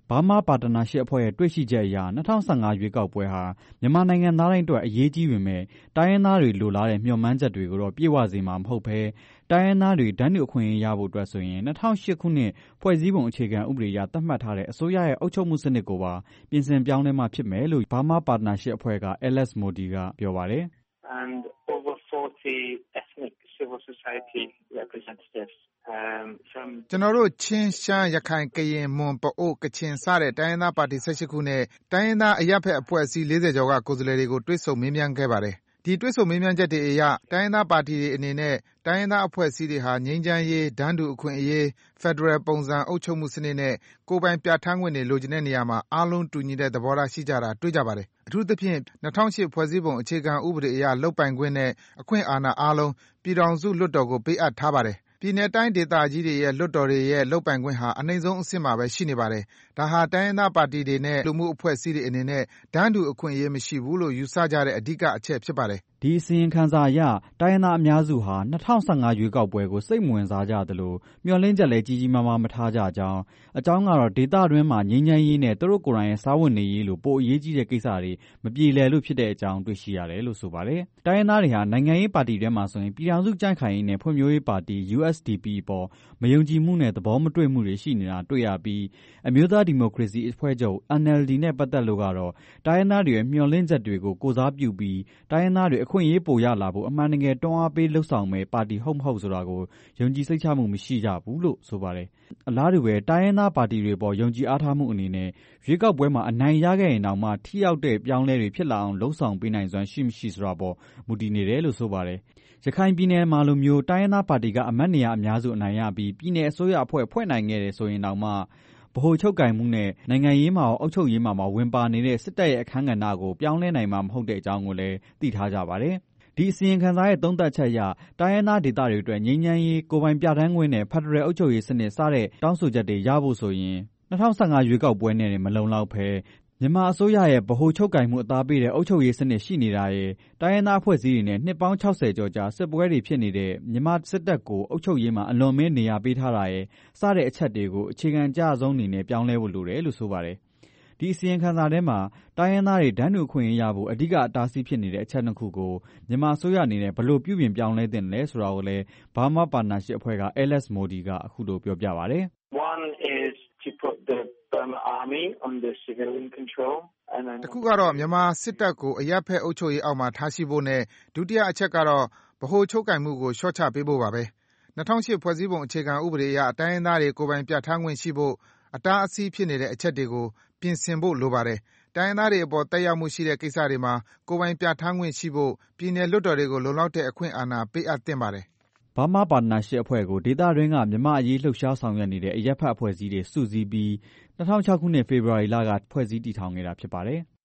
Burma Partnership အဖွဲ့ရဲ့တွေ့ရှိချက်အရ2015ရွေးကောက်ပွဲဟာမြန်မာနိုင်ငံသားတိုင်းအတွက်အရေးကြီးပေမဲ့တိုင်းရင်းသားတွေလိုလားတဲ့မျှော်မှန်းချက်တွေကိုတော့ပြည့်ဝစေမှာမဟုတ်ဘဲတိုင်းရင်းသားတွေတန်းတူအခွင့်အရေးရဖို့အတွက်ဆိုရင်2008ခုနှစ်ဖွဲ့စည်းပုံအခြေခံဥပဒေအရသတ်မှတ်ထားတဲ့အစိုးရရဲ့အုပ်ချုပ်မှုစနစ်ကိုပါပြင်ဆင်ပြောင်းလဲမှဖြစ်မယ်လို့ Burma Partnership အဖွဲ့က Alex Modi ကပြောပါတယ် And over 40 ethnic civil society representatives ကျွန်တော်တို့ချင်းရှမ်းရခိုင်ကရင်မွန်ပအို့ကချင်စတဲ့တိုင်းရင်းသားပါတီ18ခုနဲ့တိုင်းရင်းသားအရပ်ဖက်အဖွဲ့အစည်း40ကျော်ကကိုယ်စားလှယ်တွေကိုတွေ့ဆုံမေးမြန်းခဲ့ပါတယ်ဒီတွေ့ဆုံမေးမြန်းချက်တွေအရတိုင်းရင်းသားပါတီတွေအနေနဲ့တိုင်းရင်းသားအဖွဲ့အစည်းတွေဟာငြိမ်းချမ်းရေးဒန်းတူအခွင့်အရေးဖက်ဒရယ်ပုံစံအုပ်ချုပ်မှုစနစ်နဲ့ကိုယ်ပိုင်ပြဋ္ဌာန်းခွင့်တွေလိုချင်တဲ့နေရာမှာအားလုံးတူညီတဲ့သဘောထားရှိကြတာတွေ့ကြပါတယ်အထူးသဖြင့်2008ဖွဲ့စည်းပုံအခြေခံဥပဒေအရလုပ်ပိုင်ခွင့်နဲ့အခွင့်အာဏာအားလုံးပြည်ထောင်စုလွှတ်တော်ကိုပေးအပ်ထားပါတယ်ပြည်내တိုင်းဒေသကြီးတွေရဲ့လွှတ်တော်တွေရဲ့လုပ်ပိုင်ခွင့်ဟာအနှိမ့်ဆုံးအဆင့်မှာပဲရှိနေပါတယ်။ဒါဟာတိုင်းရင်းသားပါတီတွေနဲ့လူမှုအဖွဲ့အစည်းတွေအနေနဲ့ဒန်းတူအခွင့်အရေးမရှိဘူးလို့ယူဆကြတဲ့အဓိကအချက်ဖြစ်ပါတယ်။ဒီအစီရင်ခံစာအရတိုင်းရင်းသားအများစုဟာ2015ရွေးကောက်ပွဲကိုစိတ်မဝင်စားကြသလိုမျှော်လင့်ချက်လည်းကြီးကြီးမားမားမထားကြကြောင်းအကြောင်းကတော့ဒေသတွင်းမှာငြိမ်းချမ်းရေးနဲ့သူတို့ကိုယ်တိုင်ရဲ့စားဝတ်နေရေးလိုပိုအရေးကြီးတဲ့ကိစ္စတွေမပြေလည်လို့ဖြစ်တဲ့အကြောင်းတွေ့ရှိရတယ်လို့ဆိုပါတယ်။တိုင်းရင်းသားတွေဟာနိုင်ငံရေးပါတီတွေမှာဆိုရင်ပြည်ထောင်စုကြံ့ခိုင်ရေးနဲ့ဖွံ့ဖြိုးရေးပါတီ USDP ပေါ်မယုံကြည်မှုနဲ့သဘောမတွေ့မှုတွေရှိနေတာတွေ့ရပြီးအမျိုးသားဒီမိုကရေစီအဖွဲ့ချုပ် NLD နဲ့ပတ်သက်လို့ကတော့တိုင်းရင်းသားတွေရဲ့မျှော်လင့်ချက်တွေကိုကိုစားပြုပြီးတိုင်းရင်းသားတွေအခွင့်အရေးပိုရလာဖို့အမှန်တကယ်တွန်းအားပေးလှုပ်ဆောင်မဲ့ပါတီဟုတ်မဟုတ်ဆိုတာကိုယုံကြည်စိတ်ချမှုမရှိကြဘူးလို့ဆိုပါတယ်။အလားတူပဲတိုင်းရင်းသားပါတီတွေပေါ်ယုံကြည်အားထားမှုအနေနဲ့ရွေးကောက်ပွဲမှာအနိုင်ရခဲ့ရင်တောင်မှထိရောက်တဲ့ပြောင်းလဲတွေဖြစ်လာအောင်လှုပ်ဆောင်ပေးနိုင်စွမ်းရှိမရှိဆိုတာပေါ်မူတည်နေတယ်လို့ဆိုပါတယ်။ရခိုင်ပြည်နယ်မှာလိုမျိုးတိုင်းရင်းသားပါတီကအမတ်နေရာအများစုအနိုင်ရပြီးပြည်내အစိုးရအဖွဲ့ဖွဲ့နိုင်ခဲ့တယ်ဆိုရင်တောင်မှဗဟိုချုပ်ကိုင်မှုနဲ့နိုင်ငံရေးမှာရောအုပ်ချုပ်ရေးမှာဝင်ပါနေတဲ့စစ်တပ်ရဲ့အခန်းကဏ္ဍကိုပြောင်းလဲနိုင်မှာမဟုတ်တဲ့အကြောင်းကိုလည်းသိထားကြပါတယ်။ဒီအစီရင်ခံစာရဲ့သုံးသပ်ချက်အရတိုင်းရင်းသားဒေသတွေအတွက်ငြိမ်းချမ်းရေးကိုယ်ပိုင်ပြဋ္ဌာန်းခွင့်နဲ့ဖက်ဒရယ်အုပ်ချုပ်ရေးစနစ်စတဲ့တောင်းဆိုချက်တွေရဖို့ဆိုရင်2015ရွေးကောက်ပွဲနဲ့မလုံလောက်ဘဲမြန်မာအစိုးရရဲ့ဗဟိုချုပ်ကိုင်မှုအသားပေးတဲ့အုပ်ချုပ်ရေးစနစ်ရှိနေတာရဲ့တိုင်းရင်းသားအဖွဲ့အစည်းတွေနဲ့နှစ်ပေါင်း60ကျော်ကြာစစ်ပွဲတွေဖြစ်နေတဲ့မြန်မာစစ်တပ်ကိုအုပ်ချုပ်ရေးမှာအလွန်မင်းနေရာပေးထားတာရဲ့စတဲ့အချက်တွေကိုအခြေခံကြဆုံးအနေနဲ့ပြောင်းလဲဖို့လိုတယ်လို့ဆိုပါတယ်။ဒီအစီရင်ခံစာထဲမှာတိုင်းရင်းသားတွေဒန်းတူအခွင့်အရေးရဖို့အဓိကအတားဆီးဖြစ်နေတဲ့အချက်နှစ်ခုကိုမြန်မာအစိုးရအနေနဲ့ဘယ်လိုပြုပြင်ပြောင်းလဲသင့်လဲဆိုတာကိုလည်း Burma Partnership အဖွဲ့က Alex Modi ကအခုလိုပြောပြပါတယ်။ One is to put the Burma Army under civilian control and then တခုကတော့မြန်မာစစ်တပ်ကိုအရပ်ဖက်အုပ်ချုပ်ရေးအောက်မှာထားရှိဖို့နဲ့ဒုတိယအချက်ကတော့ဗဟိုချုပ်ကိုင်မှုကိုလျှော့ချပေးဖို့ပါပဲ2008ဖွဲ့စည်းပုံအခြေခံဥပဒေအရတိုင်းရင်းသားတွေကိုယ်ပိုင်ပြဋ္ဌာန်းခွင့်ရှိဖို့အတားအဆီးဖြစ်နေတဲ့အချက်တွေကိုပြင်ဆင်ဖို့လိုပါတယ်တိုင်းရင်းသားတွေအပေါ်တက်ရောက်မှုရှိတဲ့ကိစ္စတွေမှာကိုယ်ပိုင်ပြဋ္ဌာန်းခွင့်ရှိဖို့ပြည်내လွှတ်တော်တွေကိုလုံလောက်တဲ့အခွင့်အာဏာပေးအပ်သင့်ပါတယ် Burma Partnership အဖွဲ့ကိုဒေသတွင်းကမြန်မာအရေးလှုပ်ရှားဆောင်ရွက်နေတဲ့အရပ်ဖက်အဖွဲ့အစည်းတွေစုစည်းပြီး2006ခုနှစ်ဖေဖော်ဝါရီလကဖွဲ့စည်းတည်ထောင်ခဲ့တာဖြစ်ပါတယ်။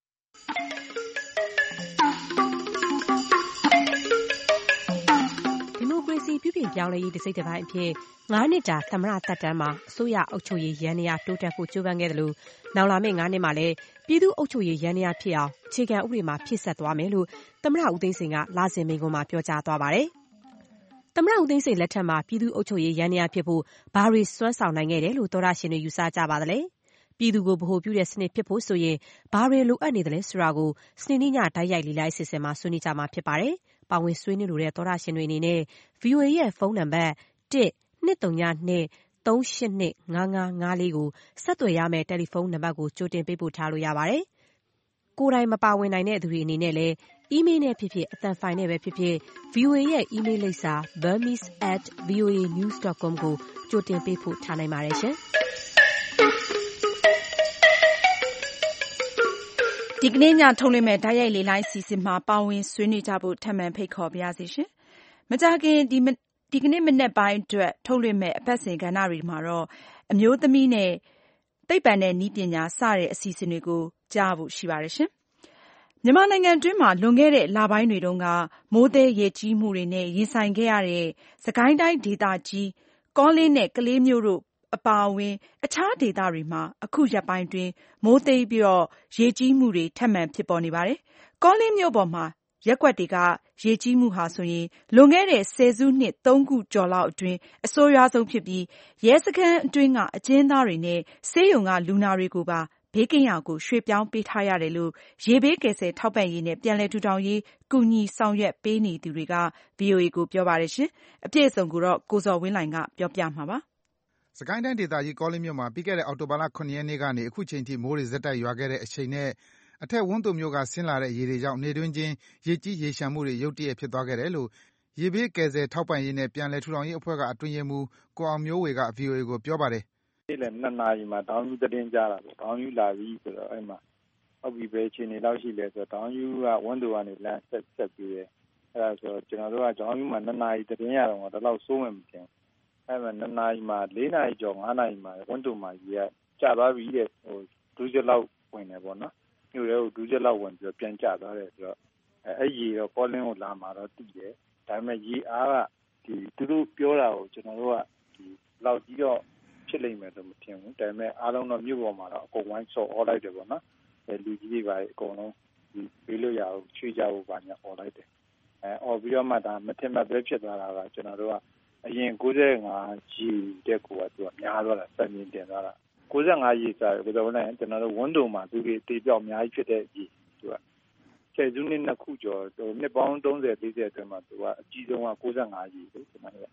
ဒီမိုကရေစီပြုပြင်ပြောင်းလဲရေးတစ်စိတ်တစ်ပိုင်းအဖြစ်9နှစ်တာသမ္မတသက်တမ်းမှာအစိုးရအုပ်ချုပ်ရေးယန္တရားတိုးတက်ဖို့ကြိုးပမ်းခဲ့တယ်လို့နောက်လာမယ့်9နှစ်မှာလည်းပြည်သူ့အုပ်ချုပ်ရေးယန္တရားဖြစ်အောင်အခြေခံဥပဒေမှာဖြည့်ဆပ်သွားမယ်လို့သမ္မတဦးသိန်းစိန်ကလစဉ်မိန့်ခွန်းမှာပြောကြားသွားပါတယ်။သမ္မတဦးသိန်းစိန်လက်ထက်မှာပြည်သူ့အုပ်ချုပ်ရေးယန္တရားဖြစ်ဖို့ဘာတွေစွမ်းဆောင်နိုင်ခဲ့တယ်လို့သောတရှင်တွေယူဆကြပါသလဲ။ပြည်သူကိုဗဟိုပြုတဲ့စနစ်ဖြစ်ဖို့ဆိုရင်ဘာတွေလိုအပ်နေတယ်လဲဆိုတာကိုစနေနေ့ညတိုက်ရိုက်လေးလိုက်အစီအစဉ်မှာဆွေးနွေးကြမှာဖြစ်ပါတယ်။ပါဝင်ဆွေးနွေးလိုတဲ့သောတရှင်တွေအနေနဲ့ VOA ရဲ့ဖုန်းနံပါတ် 1-232-382-5554 ကိုဆက်သွယ်ရမယ့်တယ်လီဖုန်းနံပါတ်ကိုကြိုတင်ပေးပို့ထားလို့ရပါတယ်။ကိုယ်တိုင်မပါဝင်နိုင်တဲ့သူတွေအနေနဲ့လည်းအီးမေးလ်နဲ့ဖြစ်ဖြစ်အသံဖိုင်နဲ့ပဲဖြစ်ဖြစ် VOA ရဲ့အီးမေးလ်လိပ်စာ burmese@voanews.com ကိုကြိုတင်ပေးပို့ထားနိုင်ပါတယ်ရှင်။ဒီကနေ့ညထုတ်လွှင့်မဲ့တိုက်ရိုက်လေလိုင်းစီစဉ်မှာပါဝင်ဆွေးနွေးကြဖို့ထပ်မံဖိတ်ခေါ်ပါရစေရှင်။မကြာခင်ဒီကနေ့မနက်ပိုင်းအတွက်ထုတ်လွှင့်မဲ့အပတ်စဉ်ကဏ္ဍတွေမှာတော့အမျိုးသမီးနဲ့သိပ္ပံနဲ့နည်းပညာစတဲ့အစီအစဉ်တွေကိုကြားဖို့ရှိပါတယ်ရှင်။မြန်မာနိုင်ငံတွင်းမှာလွန်ခဲ့တဲ့လပိုင်းတွေတုန်းကမိုးသည်ရေကြီးမှုတွေနဲ့ရင်ဆိုင်ခဲ့ရတဲ့စကိုင်းတိုင်းဒေသကြီးကောလင်းနဲ့ကလေးမြို့တို့အပါအဝင်အခြားဒေသတွေမှာအခုရက်ပိုင်းတွင်မိုးသိပ်ပြီးတော့ရေကြီးမှုတွေထပ်မံဖြစ်ပေါ်နေပါတယ်။ကောလင်းမြို့ပေါ်မှာရပ်ကွက်တွေကရေကြီးမှုဟာဆိုရင်လွန်ခဲ့တဲ့10 စုနှစ် 3 ခုကျော်လောက်အတွင်းအဆိုးရွားဆုံးဖြစ်ပြီးရဲစခန်းအတွင်းကအကျဉ်းသားတွေနဲ့ဆေးရုံကလူနာတွေကိုပါဘေးကင်းရာကိုရွှေ့ပြောင်းပေးထားရတယ်လို့ရေဘေးကယ်ဆယ်ထောက်ပံ့ရေးနဲ့ပြန်လည်ထူထောင်ရေးကူညီဆောင်ရွက်ပေးနေသူတွေက VOA ကိုပြောပါတယ်ရှင်။အပြည့်အစုံကိုတော့ကိုဇော်ဝင်းလှိုင်ကပြောပြမှာပါ။စကိုင်းတိုင်းဒေသကြီးကောလင်းမြို့မှာပြီးခဲ့တဲ့အောက်တိုဘာလ 7 ရက်နေ့ကနေအခုချိန်ထိမိုးတွေဆက်တိုက်ရွာခဲ့တဲ့အချိန်နဲ့အထက်ဝန်းသိုမြို့ကဆင်းလာတဲ့ရေတွေကြောင့်နေတွင်းချင်းရေကြီးရေလျှံမှုတွေရုတ်တရက်ဖြစ်သွားခဲ့တယ်လို့ရေဘေးကယ်ဆယ်ထောက်ပံ့ရေးနဲ့ပြန်လည်ထူထောင်ရေးအဖွဲ့ကအတွင်းရေးမှူးကိုအောင်မျိုးဝေက VOA ကိုပြောပါတယ်။နေ့လယ် 2 နာရီမှာတောင်ယူသတင်းကြားတာပေါ့။တောင်ယူလာပြီဆိုတော့အဲ့မှာဟုတ်ပြီပဲအခြေအနေလောက်ရှိလဲဆိုတော့တောင်ယူကဝန်းသိုကနေလမ်းဆက်ပြီးတယ်။အဲ့ဒါဆိုတော့ကျွန်တော်တို့ကတောင်ယူမှာ 2 နာရီသတင်းရတော့တော့လောက်စိုးမှမတင်။အဲ့မှာ 2 နာရီမှာ 4 နာရီကျော် 5 နာရီမှာဝန်းသိုမှာရေကကျသွားပြီတဲ့ဒူးချက်လောက်ဝင်တယ်ပေါ့နော်။မြို့ရဲကိုဒူးချက်လောက်ဝင်ပြီးတော့ပြန်ကျသွားတယ်ဆိုတော့အဲ့ရေတော့ကောလင်းကိုလာမှာတော့တည်တယ်။ဒါပေမဲ့ရေအားကသူတို့ပြောတာကိုကျွန်တော်တို့ကလောက်ကြီးတော့ဖြစ်လိမ့်မယ်လို့မထင်ဘူးဒါပေမဲ့အားလုံးတော့မြို့ပေါ်မှာတော့အကုန်ဝိုင်းဆော်အော်လိုက်တယ်ပေါ့နော်လူကြီးတွေပါအကုန်လုံးဘေးလို့ရအောင်ချွေးကြဖို့ပါညာအော်လိုက်တယ်အော်ပြီးတော့မှဒါမထင်မှတ်ပဲဖြစ်သွားတာကကျွန်တော်တို့ကအရင်95G တက်ကိုကသူကများသွားတာစံမြင့်တင်သွားတာ95 G စာဘယ်လိုလဲကျွန်တော်တို့ဝန်တုံမှာသူတွေတေးပြောက်အများကြီးဖြစ်တဲ့ G သူကဆယ်စုနှစ်နှစ်ခုကျော်နှစ်ပေါင်း30 40အတွင်းမှာသူကအကြီးဆုံးက95 G လို့ကျွန်တော်တို့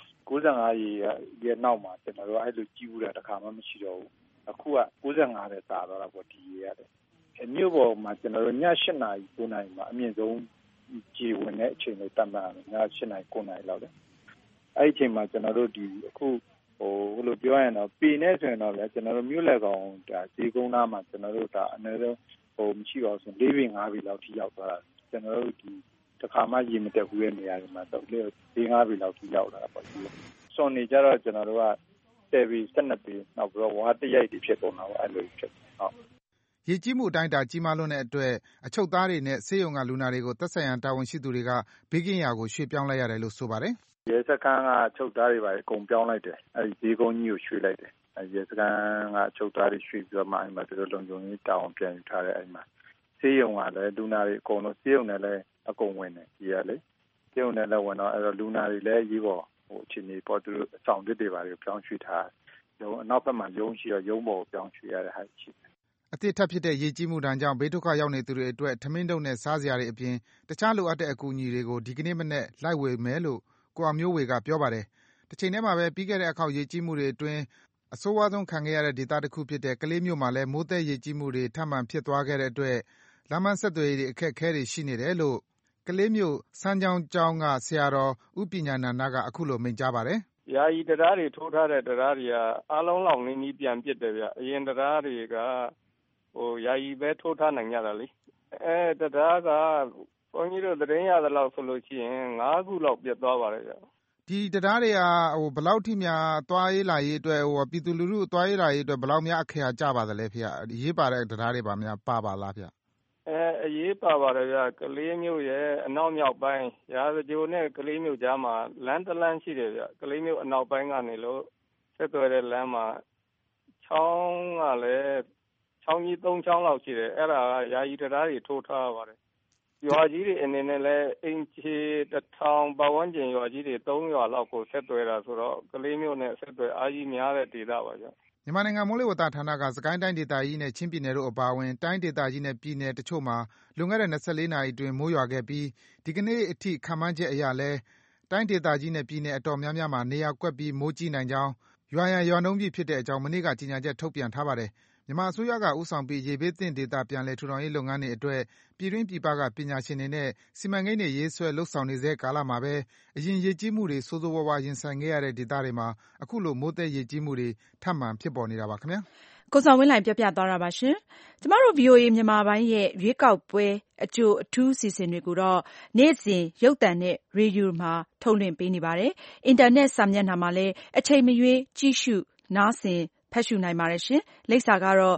95ရဲ့နောက်မှာကျွန်တော်တို့အဲ့လိုကြီးဘူးတာတစ်ခါမှမရှိတော့ဘူးအခုက95နဲ့တာတော့ပေါ့ဒီရေရတယ်မြို့ပေါ်မှာကျွန်တော်တို့ည8 နာရီ9 နာရီမှာအမြင့်ဆုံးကြီးဝင်တဲ့အချိန်ကိုတတ်မှတ်ရမယ်ည8 နာရီ9 နာရီလောက်လေအဲ့ဒီအချိန်မှာကျွန်တော်တို့ဒီအခုဘယ်လိုပြောရရင်တော့ပေနဲ့ဆိုရင်တော့လေကျွန်တော်တို့မြို့လက်ကောင်ဒါဈေးကုန်းသားမှာကျွန်တော်တို့ဒါအနည်းဆုံးမရှိပါဘူးဆို4 ပေ 5 ပေလောက်ထိရောက်သွားတာကျွန်တော်တို့ဒီတစ်ခါမှရေမတက်ဘူးရဲ့နေရာတွေမှာတော့4 5 ပေလောက်ထိရောက်လာတာပေါ့ဒီစွန်နေကြတော့ကျွန်တော်တို့က10 ပေ 12 ပေနောက်ပြီးတော့ဝါတရိုက်တွေဖြစ်ကုန်တာပေါ့အဲ့လိုဖြစ်ဟုတ်ရေကြီးမှုအတိုင်းအတာကြီးမားလွန်းတဲ့အတွက်အချုပ်သားတွေနဲ့ဆေးရုံကလူနာတွေကိုသက်ဆိုင်ရာတာဝန်ရှိသူတွေကဘေးကင်းရာကိုရွှေ့ပြောင်းလိုက်ရတယ်လို့ဆိုပါတယ်။ရဲစခန်းကအချုပ်သားတွေပါအကုန်ပြောင်းလိုက်တယ်။အဲဒီဈေးကုန်းကြီးကိုရွှေ့လိုက်တယ်။ရဲစခန်းကအချုပ်သားတွေရွှေ့ပြီးတော့မှအဲ့မှာသူတို့လုံခြုံရေးတာဝန်ပြန်ယူထားတယ်အဲ့မှာဆေးရုံကလည်းလူနာတွေအကုန်လုံးဆေးရုံနဲ့လည်းအကုန်ဝင်တယ်ကြီးရလေ။ဆေးရုံနဲ့လည်းဝင်တော့အဲ့တော့လူနာတွေလည်းရေးပေါ်အခြေအနေပေါ်သူတို့အဆောင်တစ်တွေပါတွေပြောင်းရွှေ့ထားတယ်။နောက်ဘက်မှာရုံးရှိတော့ရုံးပေါ်ကိုပြောင်းရွှေ့ရတဲ့ဟာရှိတယ်အသစ်ထပ်ဖြစ်တဲ့ရေကြီးမှုဒဏ်ကြောင့်ဘေးဒုက္ခရောက်နေသူတွေအတွက်ထမင်းတုပ်နဲ့စားစရာတွေအပြင်တခြားလိုအပ်တဲ့အကူအညီတွေကိုဒီကနေ့မနက်လိုက်ဝေမယ်လို့ကိုအောင်မျိုးဝေကပြောပါတယ်။တစ်ချိန်တည်းမှာပဲပြီးခဲ့တဲ့အခေါက်ရေကြီးမှုတွေအတွင်းအဆိုးဝါးဆုံးခံခဲ့ရတဲ့ဒေသတစ်ခုဖြစ်တဲ့ကလေးမြို့မှာလည်းမိုးသက်ရေကြီးမှုတွေထပ်မံဖြစ်သွားခဲ့တဲ့အတွက်လမ်းမဆက်သွယ်ရေးအခက်အခဲတွေရှိနေတယ်လို့ကလေးမြို့စမ်းချောင်းကျောင်းကဆရာတော်ဦးပညာနန္ဒကအခုလိုမိန့်ကြားပါတယ်။ယာယီတရားတွေထိုးထားတဲ့တရားတွေကအားလုံးလောက်နည်းနည်းပြန်ပြစ်တယ်ဗျ။အရင်တရားတွေကယာယီပဲထိုးထားနိုင်ကြတာလေတရားကဘုန်းကြီးတို့သတင်းရသလောက်ဆိုလို့ရှိရင်9 ခုလောက်ပြတ်သွားပါတယ်ဗျဒီတရားတွေကဘယ်လောက်ထိများသွားရေးလာရေးအတွက်ပြည်သူလူထုသွားရေးလာရေးအတွက်ဘယ်လောက်များအခက်အကျပါသလဲဖေ။ရေးပါတဲ့တရားတွေပါများပါလားဖေအရေးပါပါတယ်ဗျကလေးမျိုးရဲ့အနောက်မြောက်ပိုင်းရာဇဂိုနဲ့ကလေးမျိုးကြားမှာလမ်းတစ်လမ်းရှိတယ်ဗျကလေးမျိုးအနောက်ပိုင်းကနေလို့ဆက်သွယ်တဲ့လမ်းမှာချောင်းကလည်းချောင်းကြီး3 ချောင်းလောက်ရှိတယ်အဲ့ဒါကယာယီတရားတွေထိုးထားပါတယ်ရွာကြီးတွေအနေနဲ့လည်းအင်ချီ1000ပတ်ဝန်းကျင်ရွာကြီးတွေ3 ရွာလောက်ကိုဆက်သွယ်တာဆိုတော့ကလေးမျိုးနဲ့ဆက်သွယ်အားကြီးများတဲ့ဒေသပါဗျမြန်မာနိုင်ငံမိုးလေဝသဌာနကစကိုင်းတိုင်းဒေသကြီးနဲ့ချင်းပြည်နယ်တို့အပါအဝင်တိုင်းဒေသကြီးနဲ့ပြည်နယ်တချို့မှာလွန်ခဲ့တဲ့24 နာရီအတွင်းမိုးရွာခဲ့ပြီးဒီကနေ့အထိခန့်မှန်းချက်အရလဲတိုင်းဒေသကြီးနဲ့ပြည်နယ်အတော်များများမှာနေရာကွက်ပြီးမိုးကြီးနိုင်ကြောင်းရွာရန်ရွာနှုန်းပြည့်ဖြစ်တဲ့အကြောင်းမနေ့ကကြေညာချက်ထုတ်ပြန်ထားပါတယ်မြန်မာအစိုးရကဦးဆောင်ပြီးရေဘေးသင့်ဒေသပြန်လည်ထူထောင်ရေးလုပ်ငန်းတွေအတွက်ပြည်တွင်းပြည်ပကပညာရှင်တွေနဲ့စီမံကိန်းတွေရေးဆွဲလုပ်ဆောင်နေဆဲကာလမှာပဲအရင်ရေကြီးမှုတွေဆိုးဆိုးဝါးဝါးရင်ဆိုင်ခဲ့ရတဲ့ဒေသတွေမှာအခုလိုမိုးသက်ရေကြီးမှုတွေထပ်မံဖြစ်ပေါ်နေတာပါခင်ဗျာကိုစောဝင်းလှိုင်ပြောပြသွားတာပါရှင်။ကျမတို့ VOA မြန်မာပိုင်းရဲ့ရွေးကောက်ပွဲအကြိုအထူးအစီအစဉ်တွေကိုတော့နေ့စဉ်ရုပ်သံနဲ့ရေဒီယိုမှာထုတ်လွှင့်ပေးနေပါတယ်။အင်တာနက်စာမျက်နှာမှာလည်းအချိန်မရွေးကြည့်ရှုနားဆင်ဖတ်ရှုနိုင်ပါတယ်ရှင်။လိပ်စာကတော့